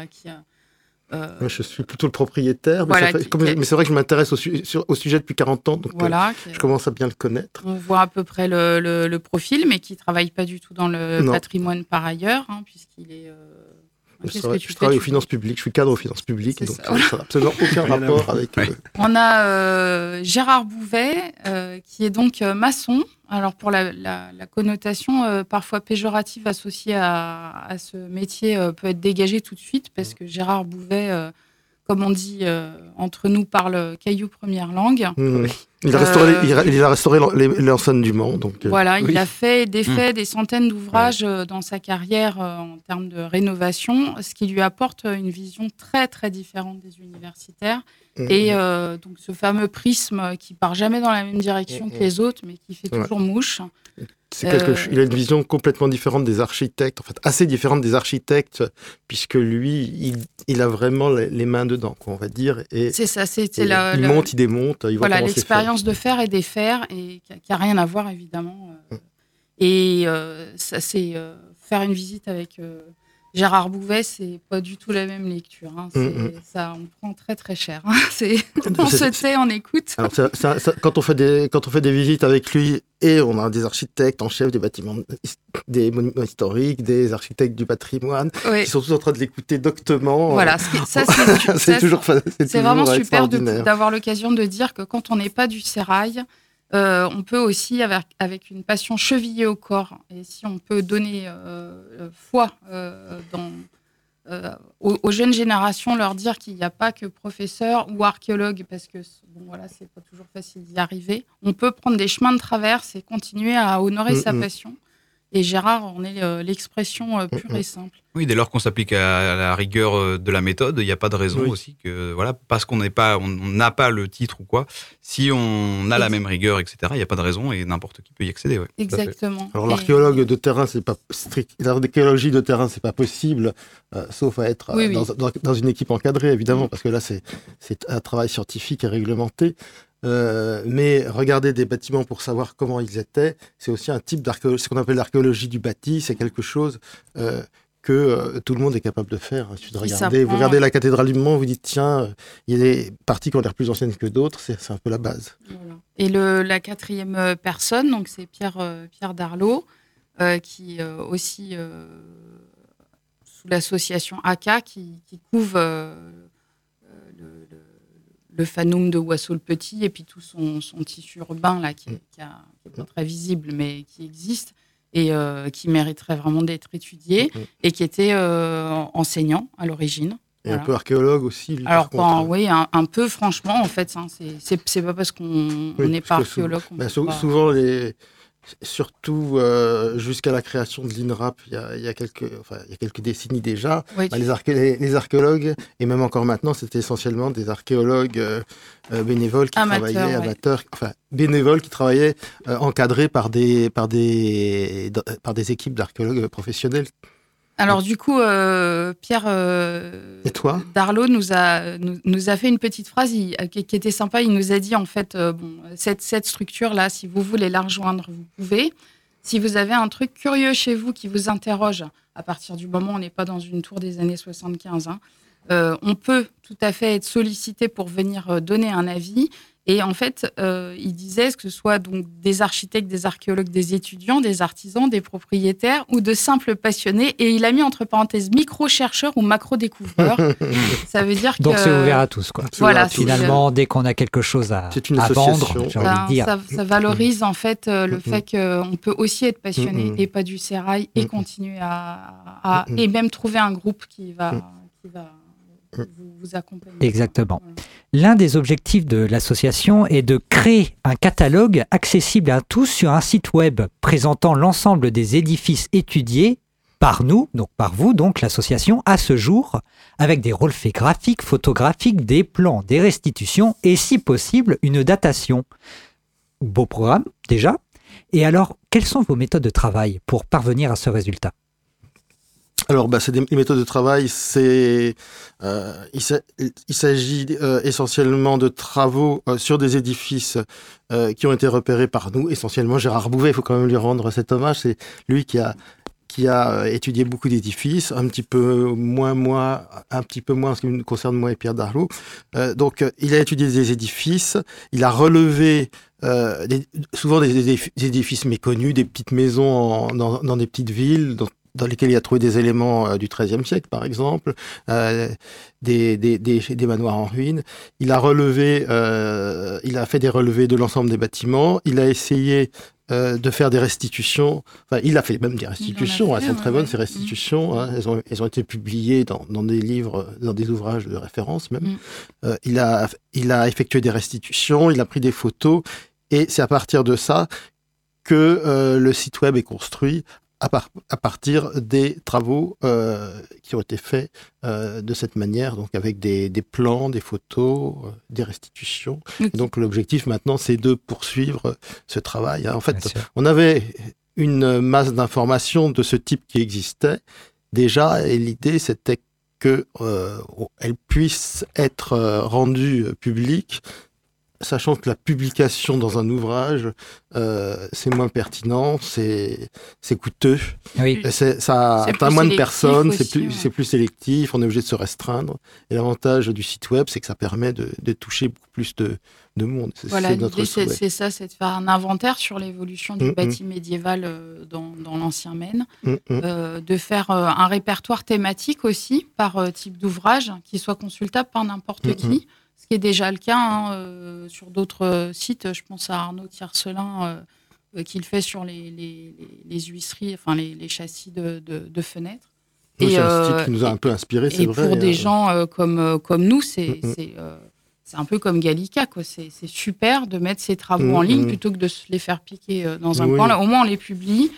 Moi, je suis plutôt le propriétaire, mais, voilà, mais c'est vrai que je m'intéresse au sujet depuis 40 ans, donc voilà, je commence à bien le connaître. On voit à peu près le profil, mais qui ne travaille pas du tout dans le patrimoine par ailleurs, puisqu'il est... je travaille aux finances publiques, je suis cadre aux finances publiques, donc ça n'a absolument aucun rapport avec... On a Gérard Bouvet, qui est donc maçon. Alors pour la connotation parfois péjorative associée à ce métier peut être dégagée tout de suite, parce que Gérard Bouvet, comme on dit entre nous, parle caillou première langue. Il a restauré l'enceinte du Mans. Donc, voilà, il a fait des centaines d'ouvrages dans sa carrière en termes de rénovation, ce qui lui apporte une vision très très différente des universitaires. Et donc ce fameux prisme qui part jamais dans la même direction que les autres, mais qui fait toujours mouche. Il a une vision complètement différente des architectes, en fait assez différente des architectes, puisque lui, il a vraiment les mains dedans, on va dire. Et c'est ça, il monte, il démonte, il voit comment c'est fait. L'expérience de faire et défaire, et qui n'a rien à voir évidemment. Et ça, c'est faire une visite avec Gérard Bouvet, c'est pas du tout la même lecture. Ça, on prend très très cher. On se tait, on écoute. Alors, quand on fait des visites avec lui, et on a des architectes en chef des bâtiments, des monuments historiques, des architectes du patrimoine, qui sont tous en train de l'écouter doctement. Voilà, c'est vraiment super d'avoir l'occasion de dire que quand on n'est pas du sérail, on peut aussi, avec une passion chevillée au corps, et si on peut donner foi aux jeunes générations, leur dire qu'il n'y a pas que professeurs ou archéologues, parce que c'est pas toujours facile d'y arriver. On peut prendre des chemins de traverse et continuer à honorer sa passion. Et Gérard en est l'expression pure et simple. Oui, dès lors qu'on s'applique à la rigueur de la méthode, il n'y a pas de raison aussi que, parce qu'on n'a pas le titre ou quoi, si on a la même rigueur, etc., il n'y a pas de raison et n'importe qui peut y accéder. Ouais. Exactement. Alors l'archéologue de terrain, c'est pas strict. L'archéologie de terrain, c'est pas possible, sauf à être dans une équipe encadrée, évidemment, parce que là, c'est un travail scientifique et réglementé. Mais regarder des bâtiments pour savoir comment ils étaient, c'est aussi un type d'archéologie, ce qu'on appelle l'archéologie du bâti. C'est quelque chose que tout le monde est capable de faire. Il suffit de regarder. Vous regardez la cathédrale du Mans, vous dites tiens, il y a des parties qui ont l'air plus anciennes que d'autres. C'est un peu la base. Voilà. Et la quatrième personne, donc c'est Pierre Darlot, qui aussi sous l'association ACA, qui couvre le fanum de Oisseau-le-Petit et puis tout son tissu urbain là, qui est pas très visible mais qui existe et qui mériterait vraiment d'être étudié et qui était enseignant à l'origine. Et un peu archéologue aussi. Lui, alors, oui, un peu franchement, en fait, c'est pas parce qu'on n'est pas archéologue. Souvent, surtout jusqu'à la création de l'INRAP, il y a quelques décennies déjà, les archéologues, et même encore maintenant, c'était essentiellement des archéologues bénévoles qui bénévoles qui travaillaient encadrés par des équipes d'archéologues professionnels. Alors du coup, Pierre Darlot nous a fait une petite phrase qui était sympa. Il nous a dit en fait, cette structure-là, si vous voulez la rejoindre, vous pouvez. Si vous avez un truc curieux chez vous qui vous interroge, à partir du moment où on n'est pas dans une tour des années 75, on peut tout à fait être sollicité pour venir donner un avis. Et en fait, il disait que ce soit donc des architectes, des archéologues, des étudiants, des artisans, des propriétaires ou de simples passionnés. Et il a mis entre parenthèses micro-chercheurs ou macro-découvreurs. Ça veut dire que... Donc c'est ouvert à tous, quoi. Voilà, finalement, dès qu'on a quelque chose à vendre, j'ai envie de dire. Ça valorise en fait le fait qu'on peut aussi être passionné et pas du sérail et continuer et même trouver un groupe qui va vous accompagner. Exactement. L'un des objectifs de l'association est de créer un catalogue accessible à tous sur un site web présentant l'ensemble des édifices étudiés par nous, donc par vous, donc l'association, à ce jour, avec des relevés graphiques, photographiques, des plans, des restitutions et, si possible, une datation. Beau programme, déjà. Et alors, quelles sont vos méthodes de travail pour parvenir à ce résultat ? Alors, c'est des méthodes de travail. Il s'agit essentiellement de travaux sur des édifices qui ont été repérés par nous. Essentiellement, Gérard Bouvet, il faut quand même lui rendre cet hommage. C'est lui qui a étudié beaucoup d'édifices, un petit peu moins en ce qui me concerne moi et Pierre Darlot. Donc, il a étudié des édifices. Il a relevé souvent des édifices méconnus, des petites maisons dans des petites villes, dans lesquels il a trouvé des éléments du XIIIe siècle, par exemple, des manoirs en ruine. Il a fait des relevés de l'ensemble des bâtiments. Il a essayé de faire des restitutions. Enfin, il a fait même des restitutions. Elles sont très bonnes, ces restitutions. Elles ont été publiées dans des livres, dans des ouvrages de référence même. Il a effectué des restitutions, il a pris des photos. Et c'est à partir de ça que le site web est construit, à partir des travaux qui ont été faits de cette manière, donc avec des plans, des photos, des restitutions. Okay. Donc l'objectif maintenant, c'est de poursuivre ce travail. En fait, on avait une masse d'informations de ce type qui existait déjà, et l'idée c'était qu'elle puisse être rendue publique, sachant que la publication dans un ouvrage, c'est moins pertinent, c'est coûteux, oui. Ça atteint moins de personnes, c'est plus sélectif, on est obligé de se restreindre. Et l'avantage du site web, c'est que ça permet de toucher beaucoup plus de monde. Voilà, l'idée, c'est ça, c'est de faire un inventaire sur l'évolution du bâti médiéval dans l'ancien Maine, de faire un répertoire thématique aussi, par type d'ouvrage, qui soit consultable par n'importe qui. Ce qui est déjà le cas sur d'autres sites. Je pense à Arnaud Tiercelin qui le fait sur les huisseries, enfin les châssis de fenêtres. Oui, c'est un style qui nous a un peu inspiré, c'est vrai. Et pour des gens comme nous, c'est un peu comme Gallica, quoi. C'est super de mettre ces travaux en ligne plutôt que de se les faire piquer dans un coin. Là, au moins, on les publie.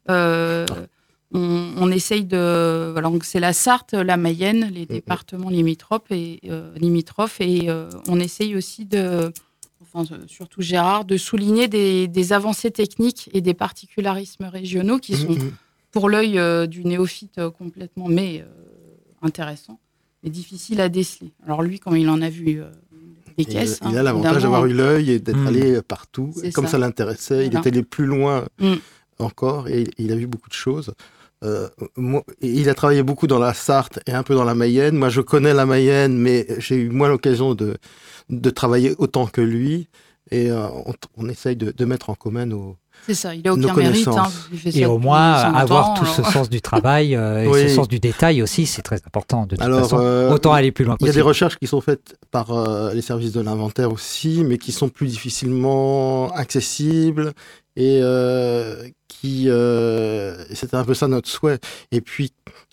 On essaye de... Voilà, donc c'est la Sarthe, la Mayenne, les départements limitrophes et on essaye aussi surtout Gérard, de souligner des avancées techniques et des particularismes régionaux qui sont, pour l'œil du néophyte, complètement intéressants, mais difficiles à déceler. Alors lui, quand il en a vu des caisses... Il a l'avantage d'avoir eu l'œil et d'être allé partout. Comme ça l'intéressait, il est allé plus loin encore et il a vu beaucoup de choses. Il a travaillé beaucoup dans la Sarthe et un peu dans la Mayenne. Moi, je connais la Mayenne, mais j'ai eu moins l'occasion de travailler autant que lui. Et on essaye de mettre en commun nos C'est ça, il n'a aucun mérite. Et au moins, avoir tout ce sens du travail et ce sens du détail aussi, c'est très important. De toute façon, autant aller plus loin possible. Il y a des recherches qui sont faites par les services de l'inventaire aussi, mais qui sont plus difficilement accessibles. Et c'était un peu ça notre souhait. Et puis,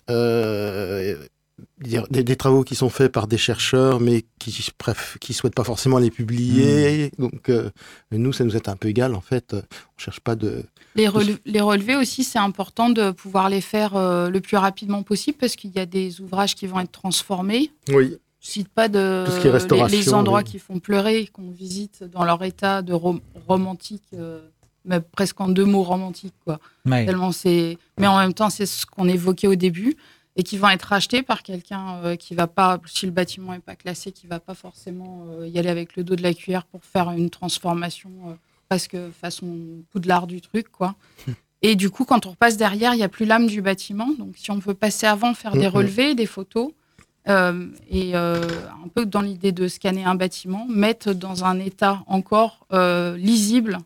des travaux qui sont faits par des chercheurs, mais qui souhaitent pas forcément les publier. Donc, nous, ça nous est un peu égal, en fait. On cherche pas de... Les relevés aussi, c'est important de pouvoir les faire le plus rapidement possible, parce qu'il y a des ouvrages qui vont être transformés. Oui. Je cite pas les endroits qui font pleurer, qu'on visite dans leur état de romantique... mais presque en 2 mots romantiques, quoi. Ouais. Tellement mais en même temps, c'est ce qu'on évoquait au début, et qui vont être rachetés par quelqu'un qui va pas, si le bâtiment n'est pas classé, qui va pas forcément y aller avec le dos de la cuillère pour faire une transformation presque façon Poudlard du truc, quoi. Et du coup, quand on repasse derrière, il n'y a plus l'âme du bâtiment. Donc, si on veut passer avant, faire des relevés, des photos, un peu dans l'idée de scanner un bâtiment, mettre dans un état encore lisible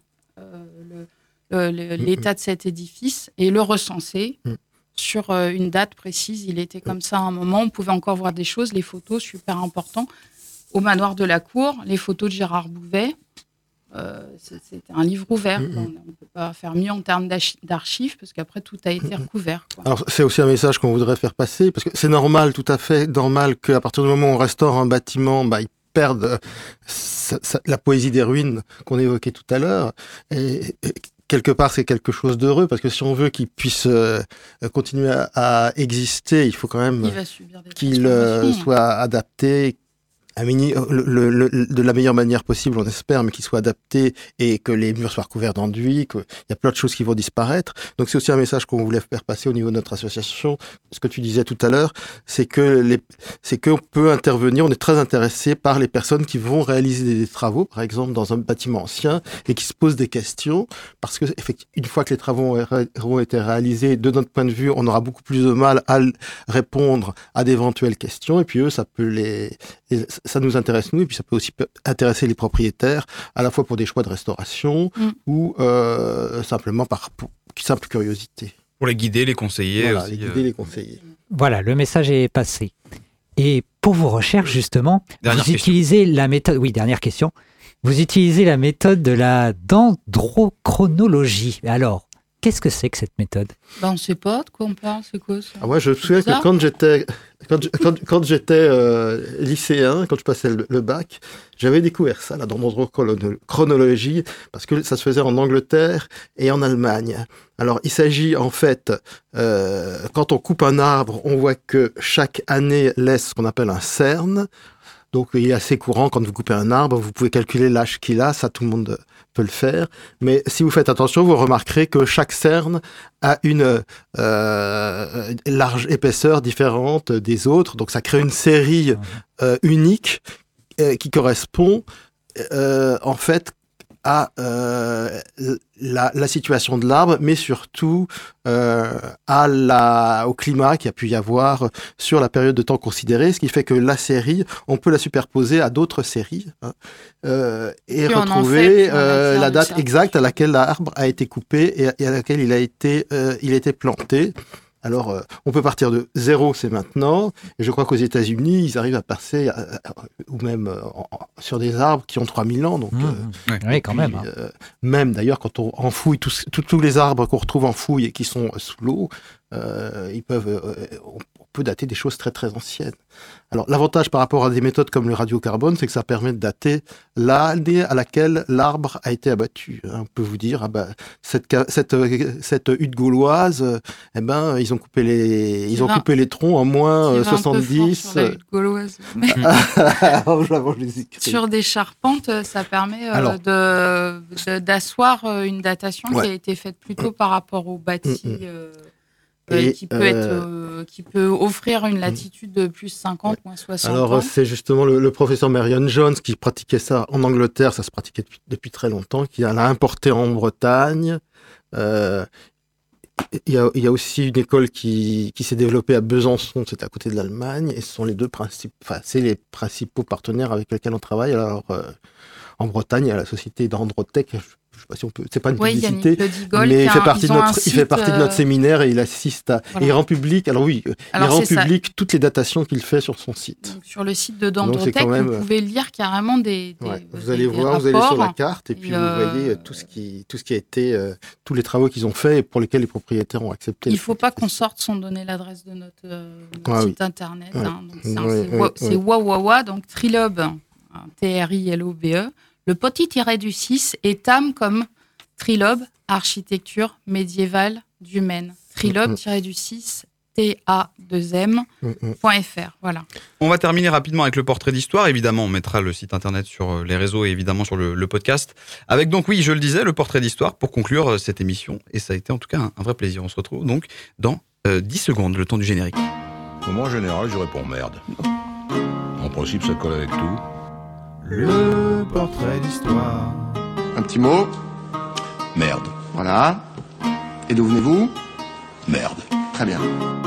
l'état de cet édifice et le recenser sur une date précise. Il était comme ça à un moment, on pouvait encore voir des choses, les photos, super important. Au manoir de la Cour, les photos de Gérard Bouvet, c'était un livre ouvert. On ne peut pas faire mieux en termes d'archives, parce qu'après, tout a été recouvert. Quoi. Alors, c'est aussi un message qu'on voudrait faire passer, parce que c'est normal, tout à fait normal, qu'à partir du moment où on restaure un bâtiment, ils perdent la poésie des ruines qu'on évoquait tout à l'heure. Et quelque part, c'est quelque chose d'heureux, parce que si on veut qu'il puisse continuer à exister, il faut quand même qu'il soit adapté, de la meilleure manière possible, on espère, mais qu'il soit adapté et que les murs soient recouverts d'enduit, qu'il y a plein de choses qui vont disparaître. Donc c'est aussi un message qu'on voulait faire passer au niveau de notre association. Ce que tu disais tout à l'heure, c'est qu'on peut intervenir, on est très intéressé par les personnes qui vont réaliser des travaux, par exemple dans un bâtiment ancien, et qui se posent des questions, parce que une fois que les travaux auront été réalisés, de notre point de vue, on aura beaucoup plus de mal à répondre à d'éventuelles questions, et puis eux, ça nous intéresse, nous, et puis ça peut aussi intéresser les propriétaires, à la fois pour des choix de restauration ou simplement par simple curiosité. Pour les guider, les conseiller. Voilà, aussi, les guider, les conseiller. Voilà, le message est passé. Et pour vos recherches, justement, vous utilisez la méthode... Oui, dernière question. Vous utilisez la méthode de la dendrochronologie. Alors, qu'est-ce que c'est que cette méthode ? On ne sait pas de quoi on parle, c'est quoi ça ? Moi, je me souviens que quand j'étais lycéen, quand je passais le bac, j'avais découvert ça, la dendrochronologie, parce que ça se faisait en Angleterre et en Allemagne. Alors, il s'agit en fait, quand on coupe un arbre, on voit que chaque année laisse ce qu'on appelle un cerne. Donc, il est assez courant, quand vous coupez un arbre, vous pouvez calculer l'âge qu'il a, ça tout le monde peut le faire. Mais si vous faites attention, vous remarquerez que chaque cerne a une large épaisseur différente des autres. Donc, ça crée une série unique qui correspond en fait à la situation de l'arbre, mais surtout au climat qu'il y a pu y avoir sur la période de temps considérée, ce qui fait que la série, on peut la superposer à d'autres séries et retrouver la date exacte à laquelle l'arbre a été coupé et à laquelle il a été planté. Alors, on peut partir de 0, c'est maintenant, et je crois qu'aux États-Unis, ils arrivent à passer, ou même sur des arbres qui ont 3000 ans. Donc, oui, quand même. Même d'ailleurs, quand on enfouille tous les arbres qu'on retrouve en fouille et qui sont sous l'eau, on peut dater des choses très très anciennes. Alors, l'avantage par rapport à des méthodes comme le radiocarbone, c'est que ça permet de dater l'année à laquelle l'arbre a été abattu. On peut vous dire, cette hutte gauloise, ils ont coupé les troncs en moins 70. Sur la hutte gauloise. Sur des charpentes, ça permet d'asseoir une datation qui a été faite plutôt par rapport au bâti. Qui peut offrir une latitude de plus 50, moins 60 Alors, ans. c'est justement le professeur Marion Jones qui pratiquait ça en Angleterre, ça se pratiquait depuis très longtemps, qui l'a importé en Bretagne. Il y a aussi une école qui s'est développée à Besançon, c'est à côté de l'Allemagne, et ce sont les les principaux partenaires avec lesquels on travaille. Alors, en Bretagne, il y a la société d'Androtech. Je sais pas si on peut, c'est pas une publicité, mais il fait partie de notre séminaire et il assiste et il rend public. Il rend public toutes les datations qu'il fait sur son site. Donc, sur le site de Dendrotech, vous pouvez lire carrément vous allez voir, vous allez sur la carte et puis vous voyez tout ce qui a été, tous les travaux qu'ils ont faits et pour lesquels les propriétaires ont accepté. Il ne faut pas qu'on sorte sans donner l'adresse de notre site internet. C'est Wawawa, donc Trilobe, Trilobe. Le petit tiret du 6 est TAM comme Trilobe, architecture médiévale du Maine. Trilobe-du-6, ta2m.fr. Voilà. On va terminer rapidement avec le portrait d'histoire. Évidemment, on mettra le site internet sur les réseaux et évidemment sur le podcast. Avec donc, oui, je le disais, le portrait d'histoire pour conclure cette émission. Et ça a été en tout cas un vrai plaisir. On se retrouve donc dans 10 secondes, le temps du générique. Moi, en général, je réponds merde. En principe, ça colle avec tout. Le portrait d'histoire. Un petit mot. Merde. Voilà. Et d'où venez-vous? Merde. Très bien.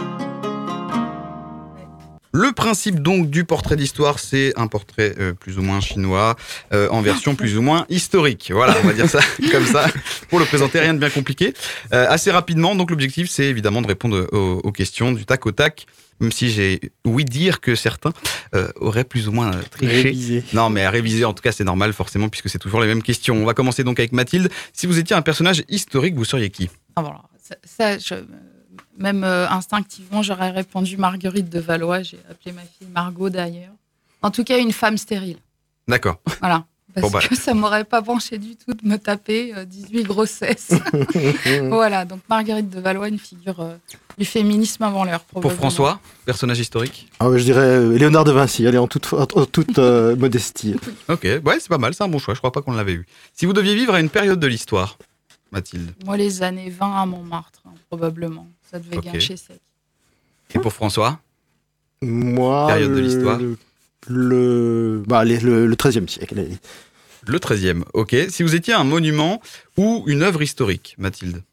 Le principe donc du portrait d'histoire, c'est un portrait plus ou moins chinois, en version plus ou moins historique. Voilà, on va dire ça comme ça, pour le présenter, rien de bien compliqué. Assez rapidement, donc l'objectif, c'est évidemment de répondre aux questions du tac au tac, même si j'ai ouï dire que certains auraient plus ou moins triché. Révisé. Non, mais à réviser, en tout cas, c'est normal, forcément, puisque c'est toujours les mêmes questions. On va commencer donc avec Mathilde. Si vous étiez un personnage historique, vous seriez qui? Ah, voilà. Même instinctivement, j'aurais répondu Marguerite de Valois. J'ai appelé ma fille Margot d'ailleurs. En tout cas, une femme stérile. D'accord. Voilà. Parce que ça m'aurait pas penché du tout de me taper 18 grossesses. Voilà. Donc Marguerite de Valois, une figure du féminisme avant l'heure. Pour François, personnage historique? Je dirais Léonard de Vinci. Allez, en toute modestie. Ok, ouais, c'est pas mal, c'est un bon choix. Je crois pas qu'on l'avait eu. Si vous deviez vivre à une période de l'histoire, Mathilde? Moi, les années 20 à Montmartre, probablement. Ça devait gâcher sec. Et pour François? Moi, période de l'histoire? Le 13e siècle. Le 13e, ok. Si vous étiez un monument ou une œuvre historique, Mathilde?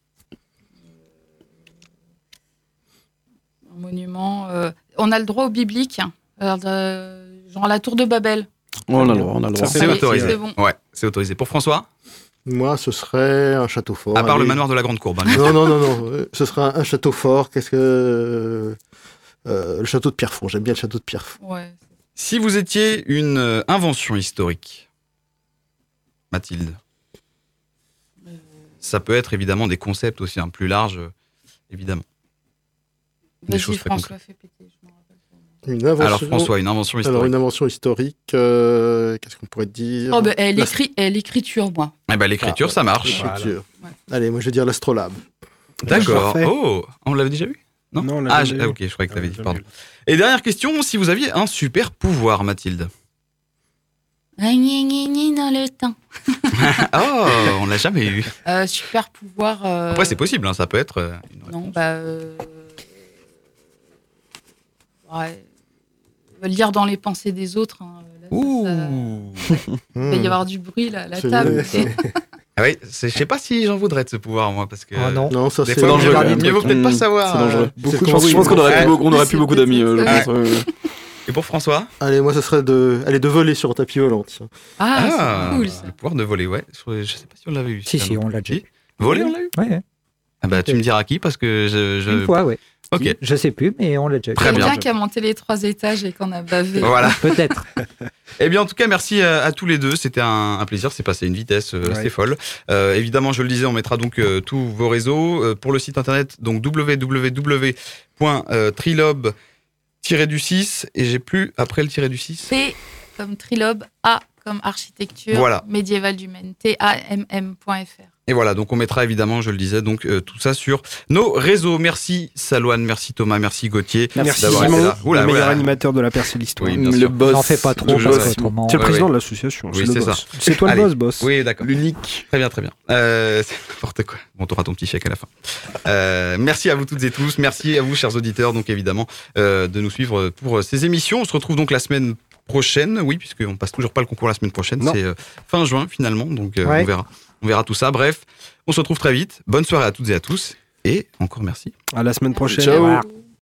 Un monument... on a le droit au biblique. Genre la tour de Babel. On a le droit. C'est autorisé. C'est bon. Ouais, c'est autorisé. Pour François? Moi, ce serait un château fort. À part le manoir de la Grande Courbe. Non. Ce serait un château fort. Qu'est-ce que... le château de Pierrefonds. J'aime bien le château de Pierrefonds. Ouais. Si vous étiez une invention historique, Mathilde? Ça peut être évidemment des concepts aussi, plus larges, évidemment. Des choses très François, fais péter. Alors François, une invention historique. Alors une invention historique, qu'est-ce qu'on pourrait dire? L'écriture, moi. Eh ben, l'écriture, ça marche. L'écriture. Ouais. Allez, moi je vais dire l'astrolabe. D'accord. Oh, on l'avait déjà vu? Non, on l'avait déjà vu. Ok, je croyais que tu l'avais dit, pardon. Et dernière question, si vous aviez un super pouvoir, Mathilde? Dans le temps. Oh, on l'a jamais eu. Super pouvoir... Après, c'est possible, hein, ça peut être... Non, ouais. Lire dans les pensées des autres. Hein. Là, il va y avoir du bruit là, à la table. Ah oui, je sais pas si j'en voudrais de ce pouvoir, moi, parce que... Non, ça c'est dangereux. Mieux vaut peut-être pas savoir. C'est dangereux. Je pense qu'on aurait plus beaucoup d'amis. Et pour François? Allez, moi, ça serait de voler sur un tapis volant. Tiens. C'est cool, ça. Le pouvoir de voler, ouais. Je sais pas si on l'avait eu. Si, on l'a déjà eu. Voler, on l'a eu? Ouais. Ah bah, tu me diras qui, parce que Une fois, ouais. Ok. Je sais plus, mais on l'a déjà eu. Quelqu'un qui a monté les 3 étages et qu'on a bavé. Voilà. Peut-être. Eh bien, en tout cas, merci à tous les deux. C'était un plaisir. C'est passé une vitesse assez folle. Évidemment, je le disais, on mettra donc tous vos réseaux pour le site internet. Donc www.trilob-du6 et j'ai plus après le tiré du 6. P comme Trilob, A comme architecture médiévale du Maine. TAMM.fr. Et voilà, donc on mettra évidemment, je le disais, donc tout ça sur nos réseaux. Merci Salouane, merci Thomas, merci Gauthier. Merci d'avoir été là. le meilleur animateur de la Percée l'Histoire. Oui, le boss. N'en fais pas trop, parce qu'autrement... C'est le président de l'association. Oui, c'est ça. C'est toi le boss. Oui, d'accord. L'unique. Très bien. C'est n'importe quoi. Bon, t'auras ton petit chèque à la fin. Merci à vous toutes et tous. Merci à vous, chers auditeurs, donc évidemment, de nous suivre pour ces émissions. On se retrouve donc la semaine prochaine, oui, puisqu'on passe toujours pas le concours la semaine prochaine. C'est fin juin, finalement, donc on verra. On verra tout ça. Bref, on se retrouve très vite. Bonne soirée à toutes et à tous. Et encore merci. À la semaine prochaine. Ciao.